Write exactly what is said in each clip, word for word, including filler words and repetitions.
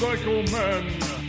Motorcycle Men.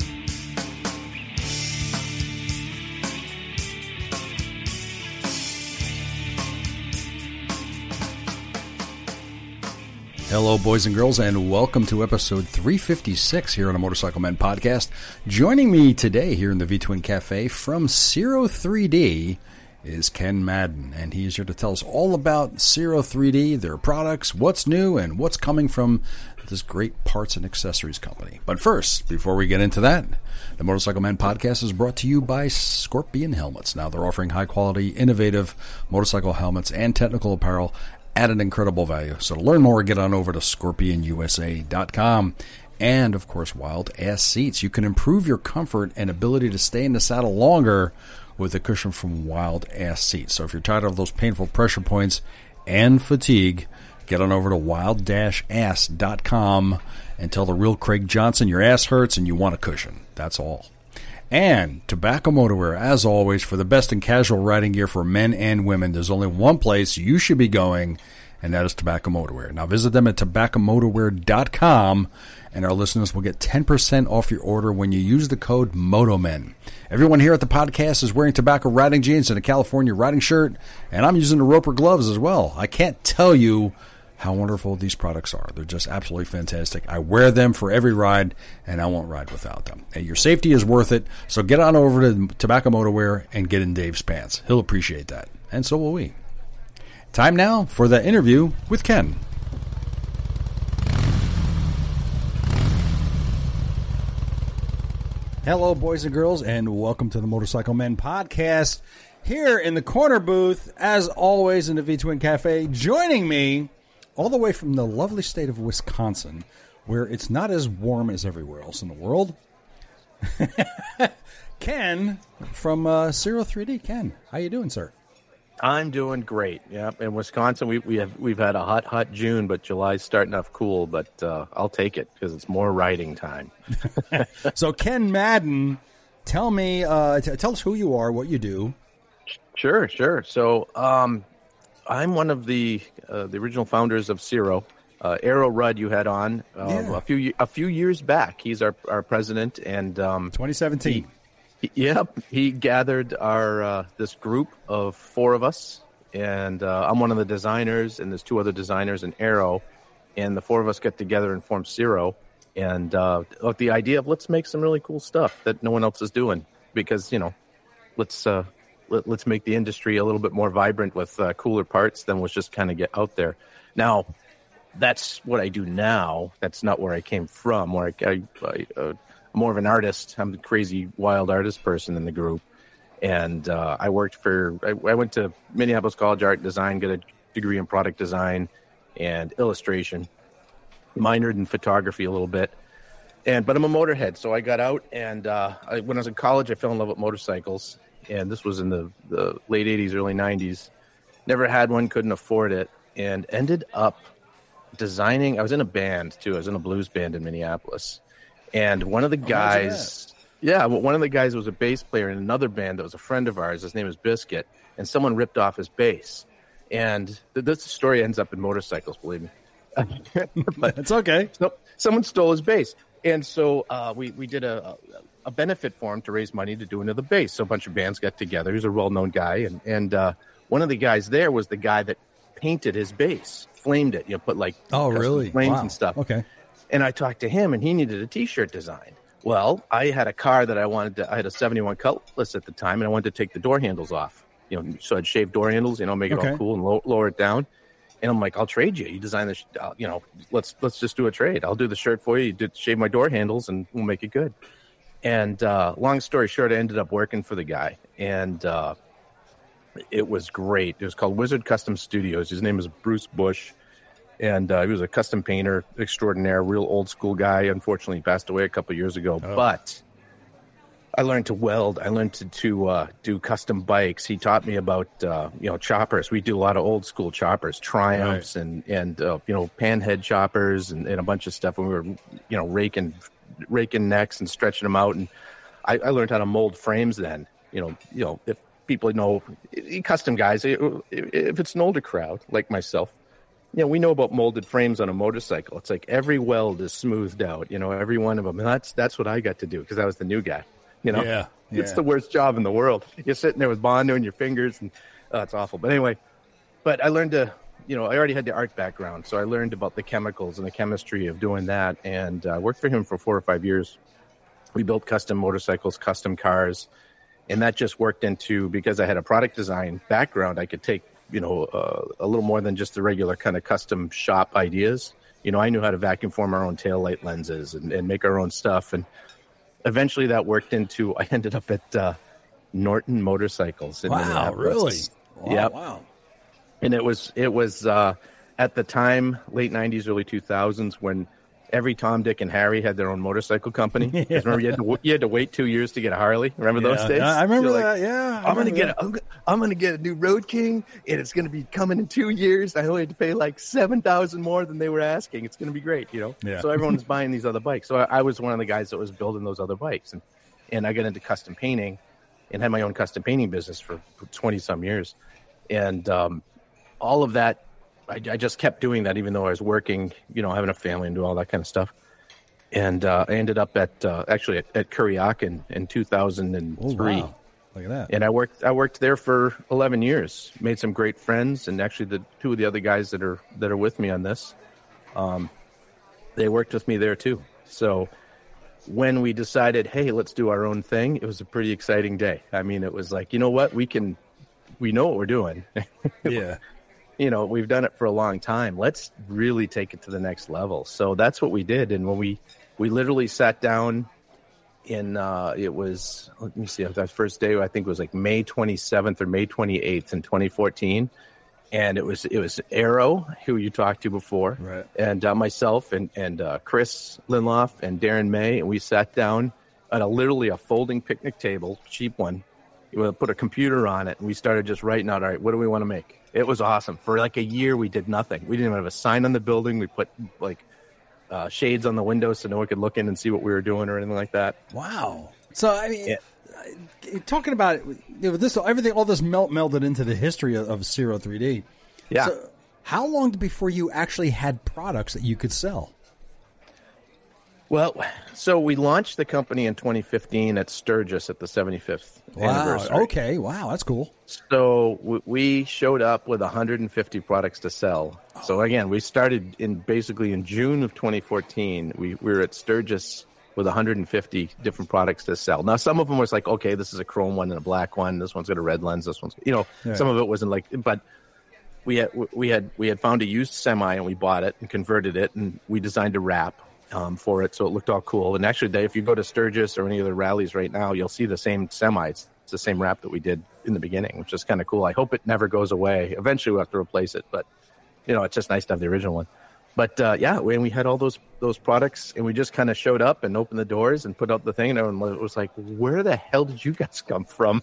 Hello, boys and girls, and welcome to episode three fifty-six here on the Motorcycle Men podcast. Joining me today here in the V-Twin Cafe from Ciro three D is Ken Madden, and he's here to tell us all about Ciro three D, their products, what's new, and what's coming from this great parts and accessories company. But first, before we get into that, the Motorcycle Men podcast is brought to you by Scorpion Helmets. Now, they're offering high-quality, innovative motorcycle helmets and technical apparel at an incredible value. So to learn more, get on over to scorpion u s a dot com. And, of course, Wild Ass Seats. You can improve your comfort and ability to stay in the saddle longer with a cushion from Wild Ass Seats. So if you're tired of those painful pressure points and fatigue, get on over to wild dash ass dot com and tell the real Craig Johnson your ass hurts and you want a cushion. That's all. And Tobacco Motorwear, as always, for the best in casual riding gear for men and women. There's only one place you should be going, and that is Tobacco Motorwear. Now visit them at tobacco motorwear dot com, and our listeners will get ten percent off your order when you use the code MOTOMEN. Everyone here at the podcast is wearing tobacco riding jeans and a California riding shirt, and I'm using the Roper gloves as well. I can't tell you how wonderful these products are. They're just absolutely fantastic. I wear them for every ride, and I won't ride without them. And your safety is worth it, so get on over to Tobacco Motorwear and get in Dave's pants. He'll appreciate that, and so will we. Time now for the interview with Ken. Hello, boys and girls, and welcome to the Motorcycle Men podcast. Here in the corner booth, as always, in the V-Twin Cafe, joining me all the way from the lovely state of Wisconsin, where it's not as warm as everywhere else in the world. Ken from uh, Ciro three D. Ken, how you doing, sir? I'm doing great. Yeah, in Wisconsin, we we have we've had a hot, hot June, but July's starting off cool. But uh, I'll take it because it's more riding time. So, Ken Madden, tell me, uh, t- tell us who you are, what you do. Sure, sure. So, um, I'm one of the uh, the original founders of Ciro. Uh, Arrow Rudd, you had on uh, yeah. a few a few years back. He's our our president, and um, twenty seventeen. He, he, yep, he gathered our uh, this group of four of us, and uh, I'm one of the designers, and there's two other designers in Arrow, and the four of us get together and form Ciro. And uh, look, the idea of let's make some really cool stuff that no one else is doing, because you know, let's. Uh, Let, let's make the industry a little bit more vibrant with uh, cooler parts than was just kind of get out there. Now, that's what I do now. That's not where I came from. Where I, I, I uh, I'm more of an artist. I'm a crazy, wild artist person in the group. And uh, I worked for, I, I went to Minneapolis College Art and Design, got a degree in product design and illustration, minored in photography a little bit. And But I'm a motorhead, so I got out. And uh, I, when I was in college, I fell in love with motorcycles. And this was in the, the late eighties, early nineties. Never had one, couldn't afford it, and ended up designing. I was in a band, too. I was in a blues band in Minneapolis. And one of the guys, yeah, well, one of the guys was a bass player in another band that was a friend of ours. His name was Biscuit, and someone ripped off his bass. And th- this story ends up in motorcycles, believe me. But it's okay. So, someone stole his bass. And so uh, we, we did a... a a benefit for him to raise money to do another bass. So a bunch of bands got together. He's a well-known guy. And, and uh, one of the guys there was the guy that painted his bass, flamed it, you know, put like oh, really? flames wow. and stuff. Okay. And I talked to him, and he needed a T-shirt design. Well, I had a car that I wanted to, I had a seventy-one Cutlass at the time, and I wanted to take the door handles off. You know, so I'd shave door handles, you know, make it okay. all cool and low, lower it down. And I'm like, I'll trade you. You design this, uh, you know, let's let's just do a trade. I'll do the shirt for you. You did, shave my door handles, and we'll make it good. And uh, long story short, I ended up working for the guy, and uh, it was great. It was called Wizard Custom Studios. His name is Bruce Bush, and uh, he was a custom painter extraordinaire, real old school guy. Unfortunately, he passed away a couple of years ago. Oh. But I learned to weld. I learned to, to uh, do custom bikes. He taught me about uh, you know choppers. We do a lot of old school choppers, Triumphs, right. and and uh, you know panhead choppers, and, and a bunch of stuff when we were you know raking. raking necks and stretching them out, and I, I learned how to mold frames then. You know, you know, if people know custom guys, if it's an older crowd like myself, you know, we know about molded frames on a motorcycle. It's like every weld is smoothed out, you know, every one of them. And that's that's what I got to do because I was the new guy, you know. Yeah, yeah. It's the worst job in the world. You're sitting there with Bondo in your fingers, and oh, it's awful. But anyway, but I learned to, you know, I already had the art background, so I learned about the chemicals and the chemistry of doing that, and uh, worked for him for four or five years. We built custom motorcycles, custom cars, and that just worked into, because I had a product design background, I could take, you know, uh, a little more than just the regular kind of custom shop ideas. You know, I knew how to vacuum form our own taillight lenses and, and make our own stuff. And eventually that worked into, I ended up at uh, Norton Motorcycles in wow, Minneapolis. Really? Wow, yep. Wow. And it was, it was uh, at the time, late nineties, early two thousands, when every Tom, Dick, and Harry had their own motorcycle company. Yeah. Remember, you had, to, you had to wait two years to get a Harley. Remember yeah. those days? I remember You're that. Like, yeah, I I'm gonna get. A, I'm, I'm gonna get a new Road King, and it's gonna be coming in two years. I only had to pay like seven thousand more than they were asking. It's gonna be great, you know. Yeah. So everyone was buying these other bikes. So I, I was one of the guys that was building those other bikes, and and I got into custom painting, and had my own custom painting business for twenty some years, and um, all of that. I, I just kept doing that, even though I was working, you know, having a family and doing all that kind of stuff. And uh, I ended up at uh, actually at, at Kuriak in, in two thousand three. Oh, wow. Look at that. And I worked I worked there for eleven years. Made some great friends, and actually the two of the other guys that are that are with me on this, um, they worked with me there too. So when we decided, hey, let's do our own thing, it was a pretty exciting day. I mean, it was like, you know what, we can, we know what we're doing. Yeah. You know, we've done it for a long time. Let's really take it to the next level. So that's what we did. And when we We literally sat down in, uh, it was, let me see, that first day, I think it was like May twenty-seventh or May twenty-eighth in twenty fourteen. And it was, it was Arrow, who you talked to before, right. and uh, myself and, and uh, Chris Linloff and Darren May. And we sat down at a literally a folding picnic table, cheap one. We put a computer on it, and we started just writing out, all right, what do we want to make? It was awesome. For like a year, we did nothing. We didn't even have a sign on the building. We put like, Uh, shades on the windows so no one could look in and see what we were doing or anything like that. Wow. So I mean, yeah. talking about it, you know, this, everything, all this melt melded into the history of, of Zero three D. Yeah. So how long before you actually had products that you could sell? Well, so we launched the company in twenty fifteen at Sturgis at the seventy-fifth wow. anniversary. Okay. Wow. That's cool. So w- we showed up with one hundred fifty products to sell. So again, we started in basically in June of twenty fourteen. We, we were at Sturgis with one hundred fifty different products to sell. Now, some of them was like, okay, this is a chrome one and a black one. This one's got a red lens. This one's, you know, yeah. Some of it wasn't like, but we had we had we had found a used semi and we bought it and converted it and we designed a wrap um, for it so it looked all cool. And actually, if you go to Sturgis or any other rallies right now, you'll see the same semi. It's, it's the same wrap that we did in the beginning, which is kind of cool. I hope it never goes away. Eventually, we'll have to replace it, but. You know, it's just nice to have the original one. But, uh, yeah, when we had all those those products, and we just kind of showed up and opened the doors and put out the thing, and everyone was like, where the hell did you guys come from?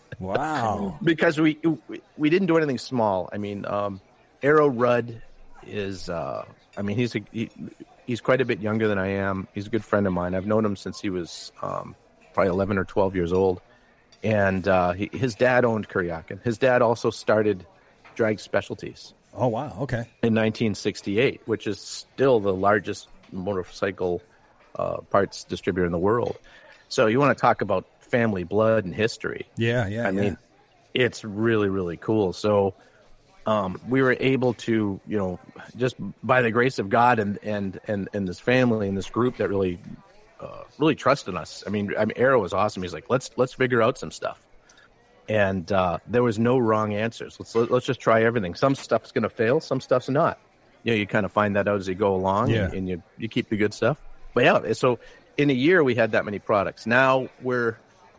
Wow. Because we, we we didn't do anything small. I mean, um, Arrow Rudd is, uh, I mean, he's a, he, he's quite a bit younger than I am. He's a good friend of mine. I've known him since he was um, probably eleven or twelve years old. And uh, he, his dad owned Kuryakin. His dad also started Drag Specialties. Oh, wow. Okay. In nineteen sixty-eight, which is still the largest motorcycle uh, parts distributor in the world. So you want to talk about family blood and history. Yeah, yeah, I yeah. mean, it's really, really cool. So um, we were able to, you know, just by the grace of God and, and, and, and this family and this group that really, uh, really trusted us. I mean, I mean, Arrow was awesome. He's like, let's, let's figure out some stuff. And uh, there was no wrong answers. Let's let's just try everything. Some stuff's going to fail. Some stuff's not. You know, you kind of find that out as you go along, yeah. and, and you you keep the good stuff. But yeah, so in a year we had that many products. Now we're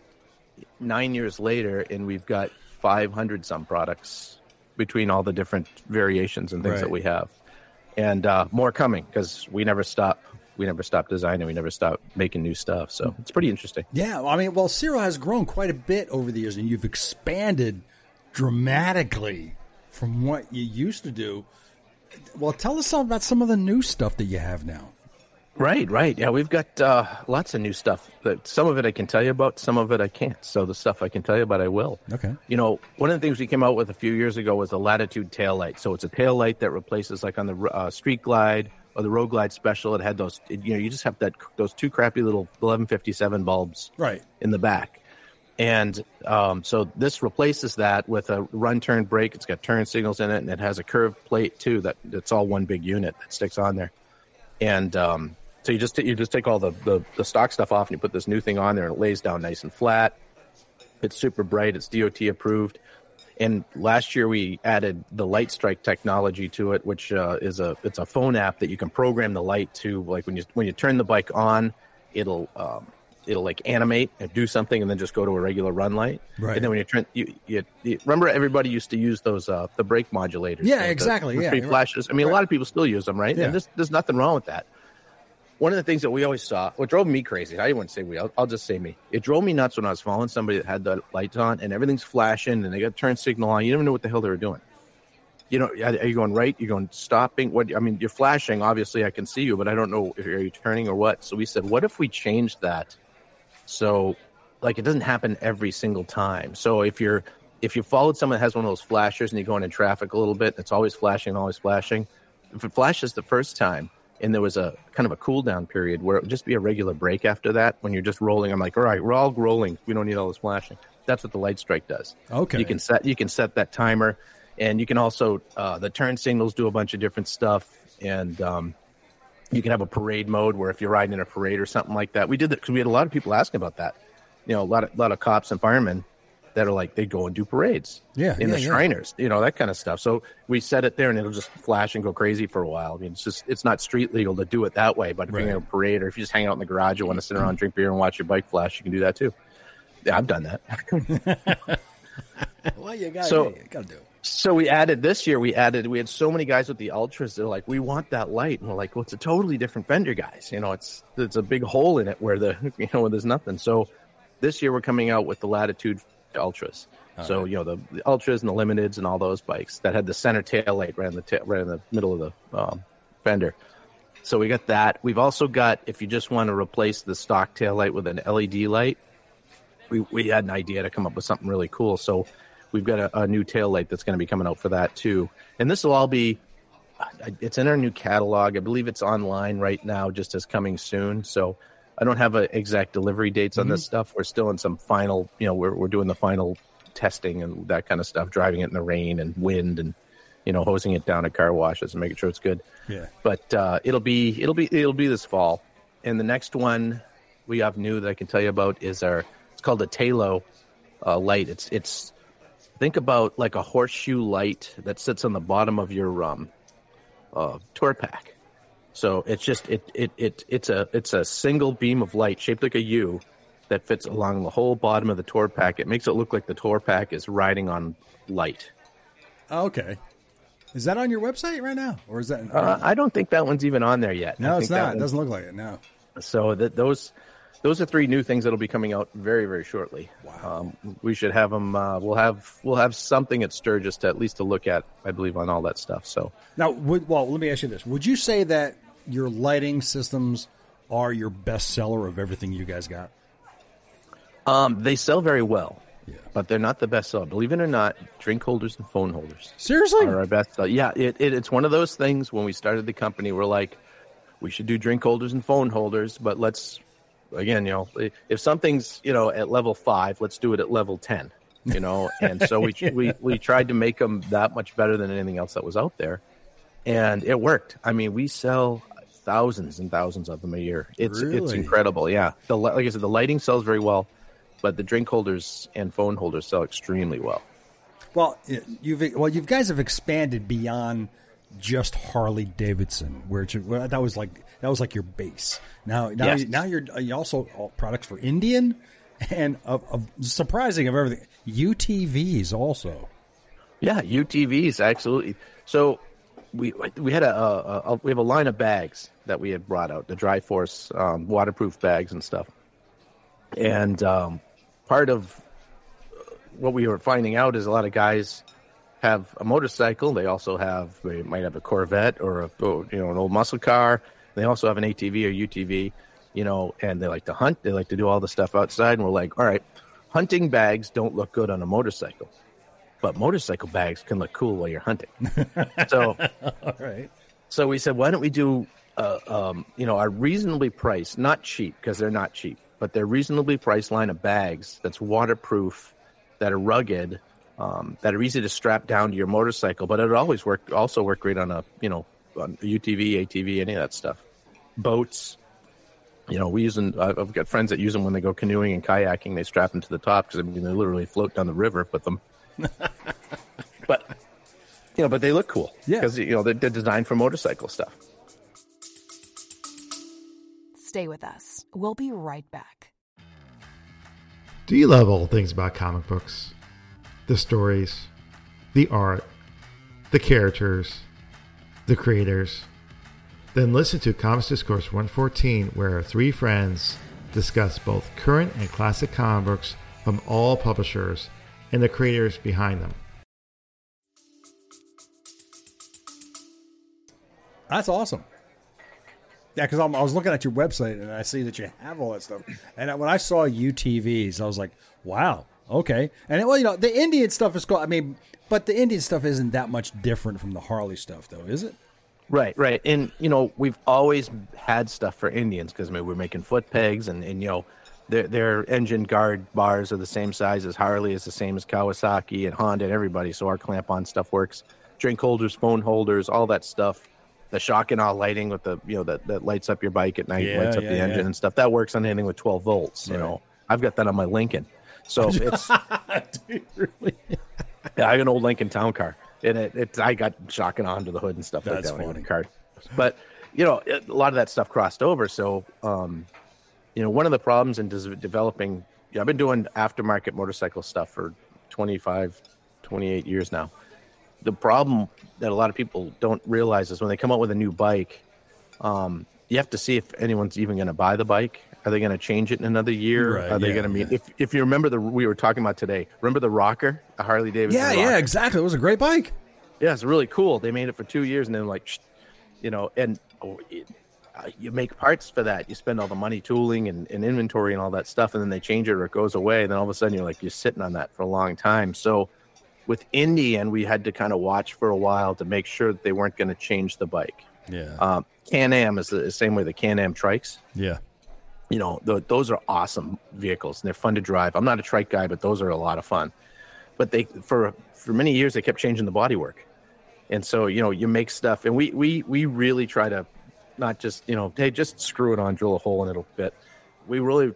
nine years later, and we've got five hundred some products between all the different variations and things right. that we have, and uh, more coming because we never stop. We never stop designing. We never stop making new stuff. So it's pretty interesting. Yeah. I mean, well, Zero has grown quite a bit over the years, and you've expanded dramatically from what you used to do. Well, tell us about some of the new stuff that you have now. Right, right. Yeah, we've got uh, lots of new stuff. That some of it I can tell you about, some of it I can't. So the stuff I can tell you about, I will. Okay. You know, one of the things we came out with a few years ago was the Latitude tail light. So it's a tail light that replaces, like on the uh, Street Glide or the Road Glide Special, it had those. It, you know, you just have that those two crappy little eleven fifty-seven bulbs right in the back. And um, so this replaces that with a run turn brake. It's got turn signals in it, and it has a curved plate too. That it's all one big unit that sticks on there. And um, so you just you just take all the, the the stock stuff off, and you put this new thing on there, and it lays down nice and flat. It's super bright. It's D O T approved. And last year we added the Light Strike technology to it, which uh, is a it's a phone app that you can program the light to. Like when you when you turn the bike on, it'll um, it'll like animate and do something, and then just go to a regular run light. Right. And then when you turn, you, you, you remember everybody used to use those uh, the brake modulators. Yeah, the, exactly. The, the yeah, three flashes. Right. I mean, right. a lot of people still use them, right? Yeah. And there's, there's nothing wrong with that. One of the things that we always saw, what drove me crazy, I wouldn't say we, I'll, I'll just say me. It drove me nuts when I was following somebody that had the lights on and everything's flashing and they got turn signal on. You never know what the hell they were doing. You know, are you going right? You're going stopping? What? I mean, you're flashing. Obviously, I can see you, but I don't know if you're turning or what. So we said, what if we changed that? So, like, it doesn't happen every single time. So if you're if you followed someone that has one of those flashers and you're going in traffic a little bit, it's always flashing, always flashing. If it flashes the first time and there was a kind of a cool down period where it would just be a regular break after that, when you're just rolling, I'm like, all right, we're all rolling. We don't need all this flashing. That's what the Light Strike does. Okay. You can set you can set that timer, and you can also uh, the turn signals do a bunch of different stuff, and um, you can have a parade mode where if you're riding in a parade or something like that. We did that because we had a lot of people asking about that. You know, a lot of lot of cops and firemen that are like, they go and do parades. Yeah, in yeah, the yeah. Shriners, you know, that kind of stuff. So we set it there, and it'll just flash and go crazy for a while. I mean, it's just it's not street legal to do it that way. But if Right. you're in a parade, or if you just hang out in the garage and want to sit around, drink beer, and watch your bike flash, you can do that too. Yeah, I've done that. Well, you got So- to do it. So we added this year. We added. We had so many guys with the Ultras. They're like, we want that light, and we're like, well, it's a totally different fender, guys. You know, it's it's a big hole in it where the you know where there's nothing. So this year we're coming out with the Latitude Ultras. All so right. you know the, the Ultras and the Limiteds and all those bikes that had the center tail light right in the ta- right in the middle of the um, fender. So we got that. We've also got, if you just want to replace the stock tail light with an L E D light, we we had an idea to come up with something really cool. So we've got a, a new tail light that's going to be coming out for that too. And this will all be, it's in our new catalog. I believe it's online right now, just as coming soon. So I don't have a exact delivery dates on Mm-hmm. this stuff. We're still in some final, you know, we're we're doing the final testing and that kind of stuff, driving it in the rain and wind and, you know, hosing it down at car washes and making sure it's good. Yeah. But uh, it'll be it'll be it'll be this fall. And the next one we have new that I can tell you about is our, it's called a Talo uh, light. It's it's think about like a horseshoe light that sits on the bottom of your um uh, tour pack. So it's just it it it it's a it's a single beam of light shaped like a U that fits along the whole bottom of the tour pack. It makes it look like the tour pack is riding on light. Okay. Is that on your website right now, or is that? Uh, I don't think that one's even on there yet. I no, it's think that not. It one- doesn't look like it. No. So that those those are three new things that'll be coming out very very shortly. Wow. Um, we should have them. Uh, we'll have we'll have something at Sturgis to at least to look at. I believe on all that stuff. So Now, would, well, let me ask you this: would you say that your lighting systems are your best seller of everything you guys got? um, they sell very well, Yeah. but they're not the best seller. Believe it or not, drink holders and phone holders Seriously? are our best seller. Yeah, it, it, it's one of those things. When we started the company, we're like, we should do drink holders and phone holders, but let's again, you know, if something's you know at level five, let's do it at level ten. You know, and so we we we tried to make them that much better than anything else that was out there, and it worked. I mean, we sell thousands and thousands of them a year. It's it's Really? incredible. Yeah, the li- like I said, the lighting sells very well, but the drink holders and phone holders sell extremely well. Well, you've well, you guys have expanded beyond just Harley Davidson, where it's, well, that was like that was like your base. Now, now, Yes. you, now you're you also all products for Indian and of, of surprising of everything, U T Vs also. Yeah, U T Vs, absolutely. So we we had a, a, a we have a line of bags that we had brought out, the Dry Force um, waterproof bags and stuff. And um, part of what we were finding out is a lot of guys have a motorcycle. They also have they might have a Corvette or a you know an old muscle car. They also have an A T V or U T V, you know, and they like to hunt. They like to do all the stuff outside. And we're like, all right, hunting bags don't look good on a motorcycle, but motorcycle bags can look cool while you're hunting. So, all right. So we said, why don't we do, uh, um, you know, a reasonably priced, not cheap because they're not cheap, but they're reasonably priced line of bags that's waterproof, that are rugged, um, that are easy to strap down to your motorcycle, but it would always work, also work great on a, you know, on a U T V, A T V, any of that stuff. Boats, you know, we use them. I've got friends that use them when they go canoeing and kayaking. They strap them to the top because I mean they literally float down the river with them. But you know, but they look cool because you know they're, they're designed for motorcycle stuff. Stay with us. We'll be right back. Do you love all things about comic books? The stories, the art, the characters, the creators? Then listen to Comics Discourse one fourteen, where three friends discuss both current and classic comic books from all publishers and the creators behind them. That's awesome. Yeah, because I was looking at your website and I see that you have all that stuff. And when I saw U T Vs, I was like, wow, okay. And well, you know, the Indian stuff is cool. I mean, but the Indian stuff isn't that much different from the Harley stuff, though, is it? Right, right. And, you know, we've always had stuff for Indians because I mean, we're making foot pegs and, and you know, their, their engine guard bars are the same size as Harley, is the same as Kawasaki and Honda and everybody. So our clamp-on stuff works. Drink holders, phone holders, all that stuff. The shock and awe lighting with the, you know, that, that lights up your bike at night, yeah, lights up yeah, the engine yeah. and stuff. That works on anything with twelve volts, you right. know. I've got that on my Lincoln. So it's... Dude, really? Yeah, I have an old Lincoln Town Car. And it, it, I got shocking onto the hood and stuff That's like that. funny. Car. But, you know, it, a lot of that stuff crossed over. So, um, you know, one of the problems in des- developing, you know, I've been doing aftermarket motorcycle stuff for twenty-five, twenty-eight years now. The problem that a lot of people don't realize is when they come out with a new bike, um, you have to see if anyone's even going to buy the bike. Are they going to change it in another year? Right, Are they yeah, going to mean, yeah. if, if you remember the, we were talking about today, remember the Rocker, the Harley Davidson Yeah, Rocker? yeah, exactly. It was a great bike. Yeah, it's really cool. They made it for two years and then like, shh, you know, and oh, it, uh, you make parts for that. You spend all the money tooling and, and inventory and all that stuff, and then they change it or it goes away. And then all of a sudden you're like, you're sitting on that for a long time. So with Indian, we had to kind of watch for a while to make sure that they weren't going to change the bike. Yeah. Um, Can-Am is the, the same way the Can-Am trikes. Yeah. You know, the, those are awesome vehicles and they're fun to drive. I'm not a trike guy, but those are a lot of fun. But they, for for many years, they kept changing the bodywork. And so, you know, you make stuff, and we we we really try to not just, you know, hey, just screw it on, drill a hole and it'll fit. We really,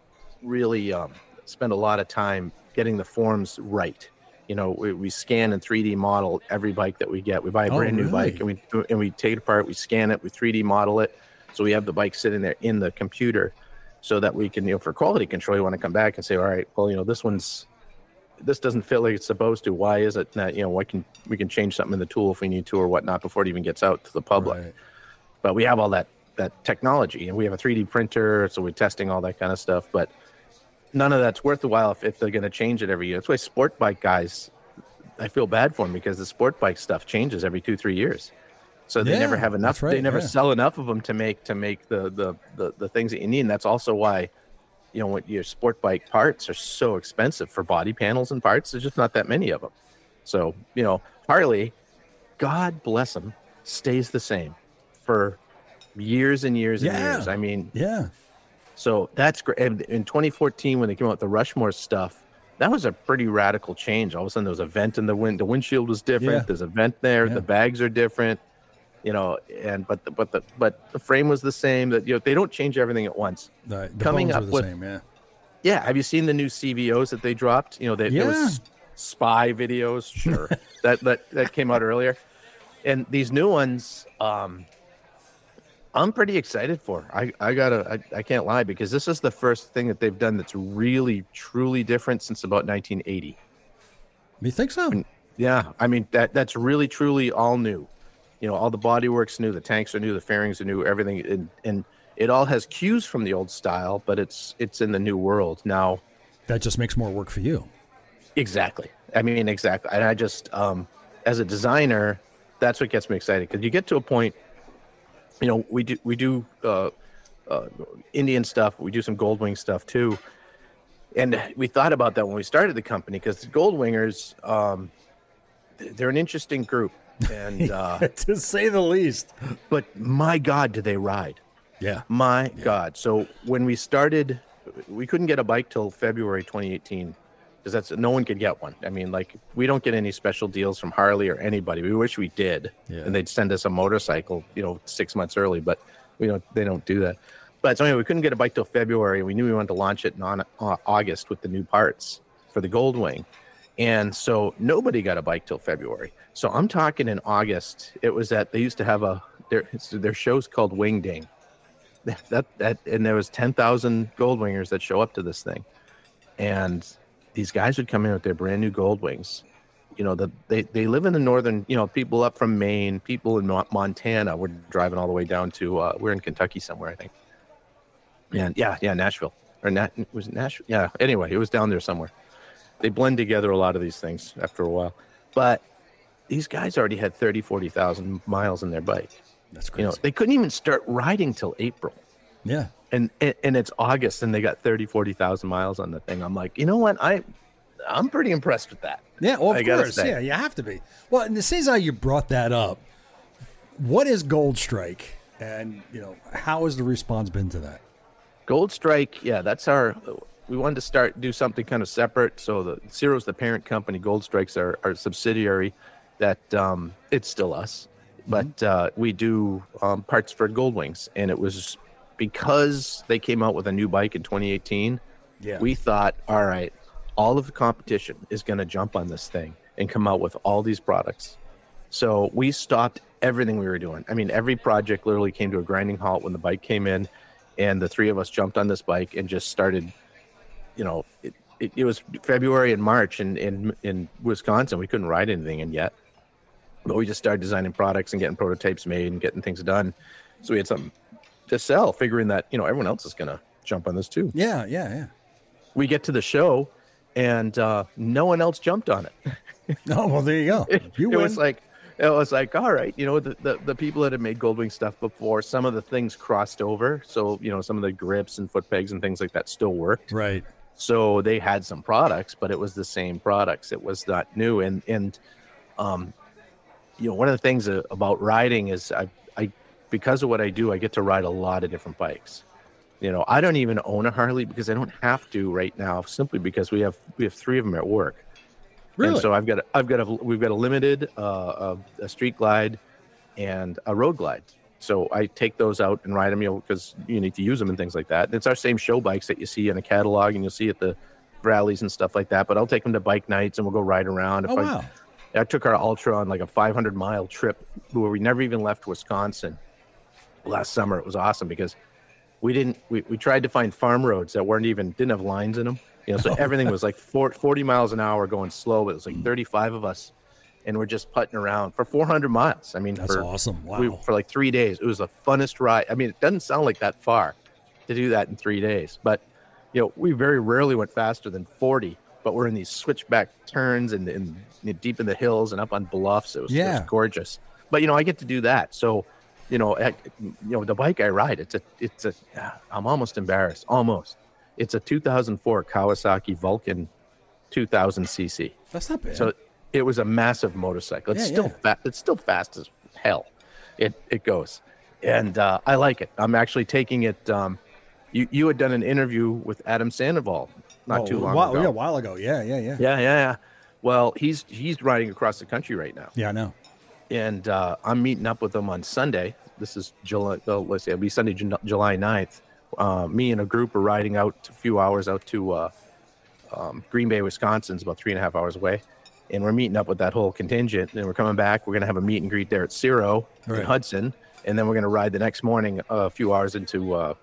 really um, spend a lot of time getting the forms right. You know, we, we scan and three D model every bike that we get. We buy a Oh, brand new really? bike and we and we take it apart, we scan it, we three D model it. So we have the bike sitting there in the computer so that we can, you know, for quality control, you want to come back and say, all right, well, you know, this one's, this doesn't feel like it's supposed to. Why is it that, you know, what can, we can change something in the tool if we need to or whatnot before it even gets out to the public. Right. But we have all that, that technology and we have a three D printer. So we're testing all that kind of stuff, but none of that's worth the while if, if they're going to change it every year. That's why sport bike guys, I feel bad for them because the sport bike stuff changes every two, three years. So they Yeah, never have enough. that's right, They never yeah. sell enough of them to make to make the, the the the things that you need. And that's also why, you know, what your sport bike parts are so expensive for body panels and parts. There's just not that many of them. So, you know, Harley, God bless them, stays the same for years and years and Yeah. years. I mean, Yeah. so that's great. And in twenty fourteen, when they came out with the Rushmore stuff, that was a pretty radical change. All of a sudden, there was a vent in the wind. The windshield was different. Yeah. There's a vent there. Yeah. The bags are different. You know, and but the, but the but the frame was the same. That you know they don't change everything at once. The, the Coming bones up are the with- same, yeah. Yeah, have you seen the new C V Os that they dropped? You know, they, there Yeah. was spy videos. Sure, that that that came out earlier, and these new ones, um, I'm pretty excited for. I I gotta I, I can't lie because this is the first thing that they've done that's really truly different since about nineteen eighty. You think so? Yeah, I mean that that's really truly all new. You know, all the bodywork's new, the tanks are new, the fairings are new, everything, and, and it all has cues from the old style, but it's it's in the new world now. That just makes more work for you. Exactly. I mean, exactly. And I just, um, as a designer, that's what gets me excited because you get to a point you know, we do we do uh, uh, Indian stuff. We do some Goldwing stuff too. And we thought about that when we started the company, because the Goldwingers, um, they're an interesting group, and uh, to say the least. But my God, do they ride? Yeah, my yeah. God. So when we started, we couldn't get a bike till February twenty eighteen, because that's no one could get one. I mean, like, we don't get any special deals from Harley or anybody. We wish we did, yeah. and they'd send us a motorcycle, you know, six months early. But we don't. They don't do that. But so anyway, we couldn't get a bike till February. We knew we wanted to launch it in on, uh, August with the new parts for the Goldwing. And so nobody got a bike till February. So I'm talking in August. It was that they used to have a, their, their show's called Wing Ding. That, that, and there was ten thousand Goldwingers that show up to this thing. And these guys would come in with their brand new Goldwings. You know, the, they, they live in the northern, you know, people up from Maine, people in Montana. We're driving all the way down to, uh, we're in Kentucky somewhere, I think. And yeah, yeah, Nashville or Nat was it Nashville? Yeah. Anyway, it was down there somewhere. They blend together a lot of these things after a while, but these guys already had thirty, forty thousand miles in their bike. That's crazy. You know, they couldn't even start riding till April. Yeah. And, and, and it's August and they got thirty, forty thousand miles on the thing. I'm like, you know what? I, I'm pretty impressed with that. Yeah. Well, of I course. Yeah. You have to be. Well, and this is how you brought that up. What is Gold Strike? And, you know, how has the response been to that? Gold Strike, yeah, that's our. We wanted to start do something kind of separate. So the Ciro's the parent company. Gold Strike's our, our subsidiary. That um, it's still us, but mm-hmm. uh, we do um, parts for Goldwings, and it was because they came out with a new bike in twenty eighteen. Yeah, we thought, all right, all of the competition is going to jump on this thing and come out with all these products. So we stopped everything we were doing. I mean, every project literally came to a grinding halt when the bike came in. And the three of us jumped on this bike and just started, you know, it, it, it was February and March in, in, in Wisconsin. We couldn't ride anything in yet. But we just started designing products and getting prototypes made and getting things done. So we had something to sell, figuring that, you know, everyone else is going to jump on this too. Yeah, yeah, yeah. We get to the show and uh, no one else jumped on it. Oh, well, there you go. You it win. was like, it was like, all right, you know, the, the, the people that had made Goldwing stuff before, some of the things crossed over. So, you know, some of the grips and foot pegs and things like that still worked. Right. So they had some products, but it was the same products. It was not new. And, and um, you know, one of the things about riding is I, I, because of what I do, I get to ride a lot of different bikes. You know, I don't even own a Harley because I don't have to right now, simply because we have, we have three of them at work. Really? And so I've got a, I've got a, we've got a limited, uh, a, a street glide, and a road glide. So I take those out and ride them, you know, because you need to use them and things like that. And it's our same show bikes that you see in a catalog and you'll see at the rallies and stuff like that. But I'll take them to bike nights and we'll go ride around. If oh I, wow! I took our Ultra on like a five hundred mile trip where we never even left Wisconsin last summer. It was awesome because we didn't. We, we tried to find farm roads that weren't even didn't have lines in them. You know, so everything was like forty miles an hour going slow, but it was like thirty-five of us, and we're just putting around for four hundred miles. I mean, that's for, awesome. Wow. We, for like three days. It was the funnest ride. I mean, it doesn't sound like that far to do that in three days, but, you know, we very rarely went faster than forty, but we're in these switchback turns and, and you know, deep in the hills and up on bluffs. It was, yeah. it was gorgeous. But, you know, I get to do that. So, you know, at, you know, the bike I ride, it's a, it's a, I'm almost embarrassed, almost. It's a two thousand four Kawasaki Vulcan two thousand c c. That's not bad. So it was a massive motorcycle. It's yeah, still yeah. fast. It's still fast as hell. It it goes, and uh, I like it. I'm actually taking it. Um, you you had done an interview with Adam Sandoval not oh, too long while, ago. Yeah, a while ago. Yeah, yeah, yeah. Yeah, yeah, yeah. Well, he's he's riding across the country right now. Yeah, I know. And uh, I'm meeting up with him on Sunday. This is July. Well, let's see. It'll be Sunday, July ninth. Uh, me and a group are riding out a few hours out to uh, um, Green Bay, Wisconsin. It's about three and a half hours away. And we're meeting up with that whole contingent. And we're coming back. We're going to have a meet and greet there at Ciro right. in Hudson. And then we're going to ride the next morning uh, a few hours into uh,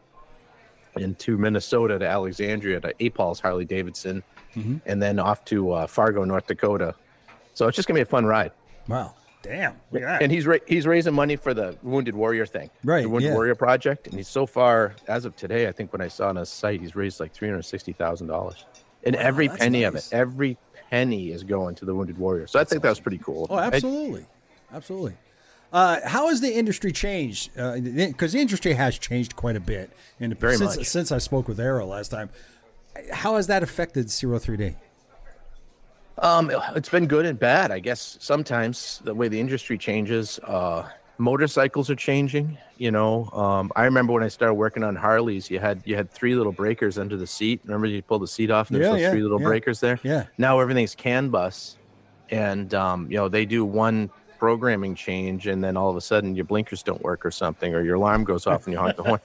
into Minnesota to Alexandria to A. Paul's Harley Davidson. Mm-hmm. And then off to uh, Fargo, North Dakota. So it's just going to be a fun ride. Wow. Damn. And he's ra- he's raising money for the Wounded Warrior thing. Right. The Wounded yeah. Warrior Project. And he's so far, as of today, I think when I saw on his site, he's raised like three hundred sixty thousand dollars. And wow, every penny nice. of it, every penny is going to the Wounded Warrior. So that's I think awesome. That was pretty cool. Oh, absolutely. I, absolutely. Uh, how has the industry changed? Because uh, the industry has changed quite a bit in the, Very since, much. since I spoke with Arrow last time. How has that affected Zero three D? Um, it's been good and bad, I guess. Sometimes the way the industry changes, uh, motorcycles are changing. You know, um, I remember when I started working on Harleys, you had you had three little breakers under the seat. Remember, you pull the seat off, and there's Yeah, those yeah, three little yeah. breakers there. Yeah. Now everything's CAN bus, and um, you know they do one programming change, and then all of a sudden your blinkers don't work or something, or your alarm goes off and you honk the horn.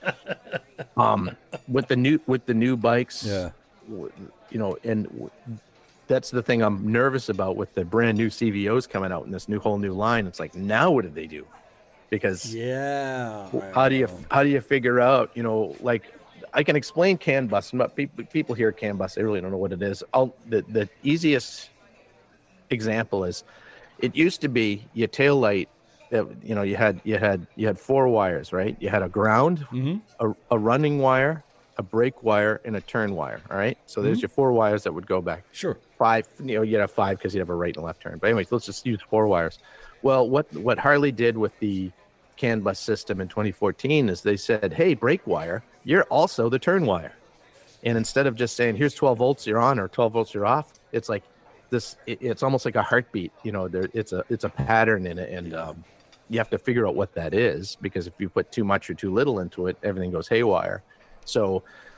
Um, with the new with the new bikes, Yeah. w- you know, and w- that's the thing I'm nervous about with the brand new C V Os coming out in this new whole new line. It's like, now what do they do? Because Yeah. how do you how do you figure out, you know, like I can explain CAN bus, but people people hear CAN bus, they really don't know what it is. I'll, the the easiest example is, it used to be your tail light that, you know, you had you had you had four wires, right? You had a ground, Mm-hmm. a, a running wire, a brake wire, and a turn wire. All right. So there's your four wires that would go back. Sure. Five, you know, you'd have five because you'd have a right and a left turn. But anyways, let's just use four wires. Well, what what Harley did with the CAN bus system in twenty fourteen is they said, hey, brake wire, you're also the turn wire. And instead of just saying, here's twelve volts, you're on, or twelve volts, you're off, it's like this, it, it's almost like a heartbeat. You know, there it's a it's a pattern in it. And um, you have to figure out what that is, because if you put too much or too little into it, everything goes haywire. So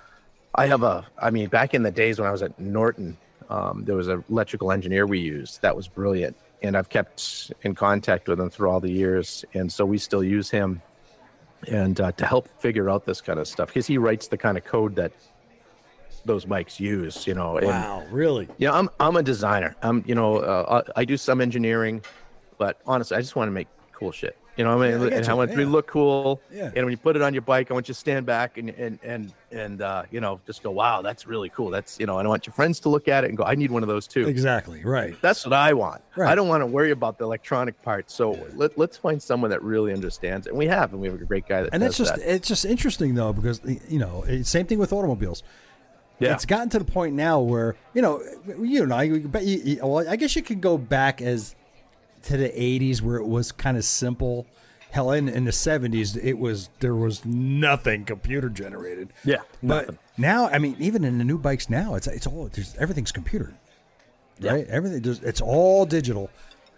I have a, I mean, back in the days when I was at Norton, um, there was an electrical engineer we used that was brilliant. And I've kept in contact with him through all the years. And so we still use him and uh, to help figure out this kind of stuff, because he writes the kind of code that those bikes use, you know. And, Wow. Really? yeah, I'm, I'm a designer. I'm, you know, uh, I I do some engineering, but honestly, I just want to make cool shit. You know, I mean, Yeah, I get and you. I want it to Yeah. look cool. Yeah. And when you put it on your bike, I want you to stand back and and and and uh, you know, just go, wow, that's really cool. That's, you know, and I want your friends to look at it and go, I need one of those too. Exactly. Right. That's what I want. Right. I don't want to worry about the electronic part. So let, let's find someone that really understands it. And we have, and we have a great guy that And does it's just that. it's just interesting though, because you know, it's same thing with automobiles. Yeah. It's gotten to the point now where, you know, you and I, but you, you, well, I guess you could go back as to the eighties where it was kind of simple. Hell, in, in the seventies, it was there was nothing computer generated. Yeah, but nothing. now, I mean, even in the new bikes now, it's it's all there's everything's computer, Yeah. right? Everything there's, it's all digital,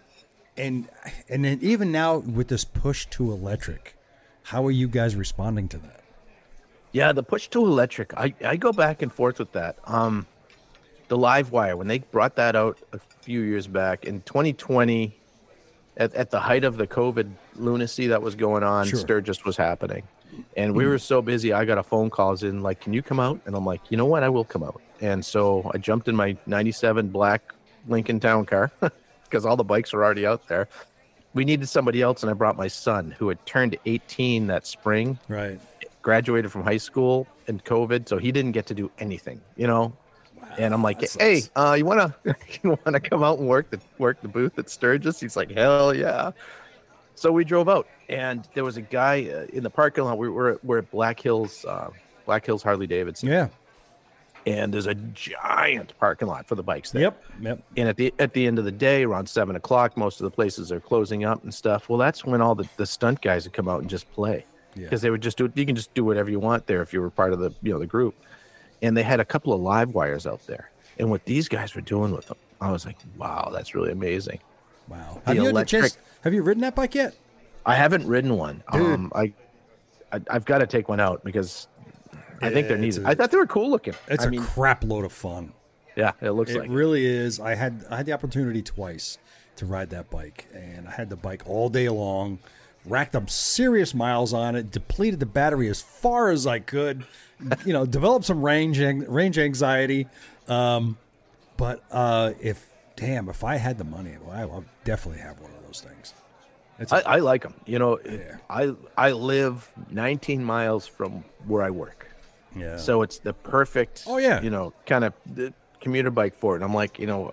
and and then even now with this push to electric, how are you guys responding to that? Yeah, the push to electric, I, I go back and forth with that. Um, the live wire, when they brought that out a few years back in twenty twenty, at, at the height of the COVID lunacy that was going on, Sure. Sturgis was happening. And we were so busy, I got a phone calls in like, can you come out? And I'm like, you know what? I will come out. And so I jumped in my ninety-seven black Lincoln Town car because all the bikes were already out there. We needed somebody else, and I brought my son, who had turned eighteen that spring, Right. graduated from high school in COVID, so he didn't get to do anything, you know. And I'm like, that hey, sucks. uh, you wanna you wanna come out and work the work the booth at Sturgis? He's like, hell yeah. So we drove out, and there was a guy uh, in the parking lot. We were we're at Black Hills, uh, Black Hills Harley Davidson, Yeah. and there's a giant parking lot for the bikes there. Yep. Yep. And at the at the end of the day, around seven o'clock, most of the places are closing up and stuff. Well, that's when all the, the stunt guys would come out and just play, Yeah. because they would just do it. You can just do whatever you want there if you were part of the you know the group. And they had a couple of live wires out there, and what these guys were doing with them, I was like, wow, that's really amazing. Wow. The Have you had a electric- chance? Have you ridden that bike yet? I haven't ridden one. Dude. Um, I, I I've got to take one out because I think they're It's needed. a- I thought they were cool looking. It's I a mean, crap load of fun. yeah, it looks It like. really is. I had I had the opportunity twice to ride that bike, and I had the bike all day long, racked up serious miles on it, depleted the battery as far as I could, you know, developed some range ang- range anxiety. Um, but uh, if damn, if I had the money, well, I would definitely have one of those things. It's I, I like them. You know, Yeah. I I live nineteen miles from where I work. yeah. So it's the perfect, Oh, yeah. you know, kind of the commuter bike for it. And I'm like, you know,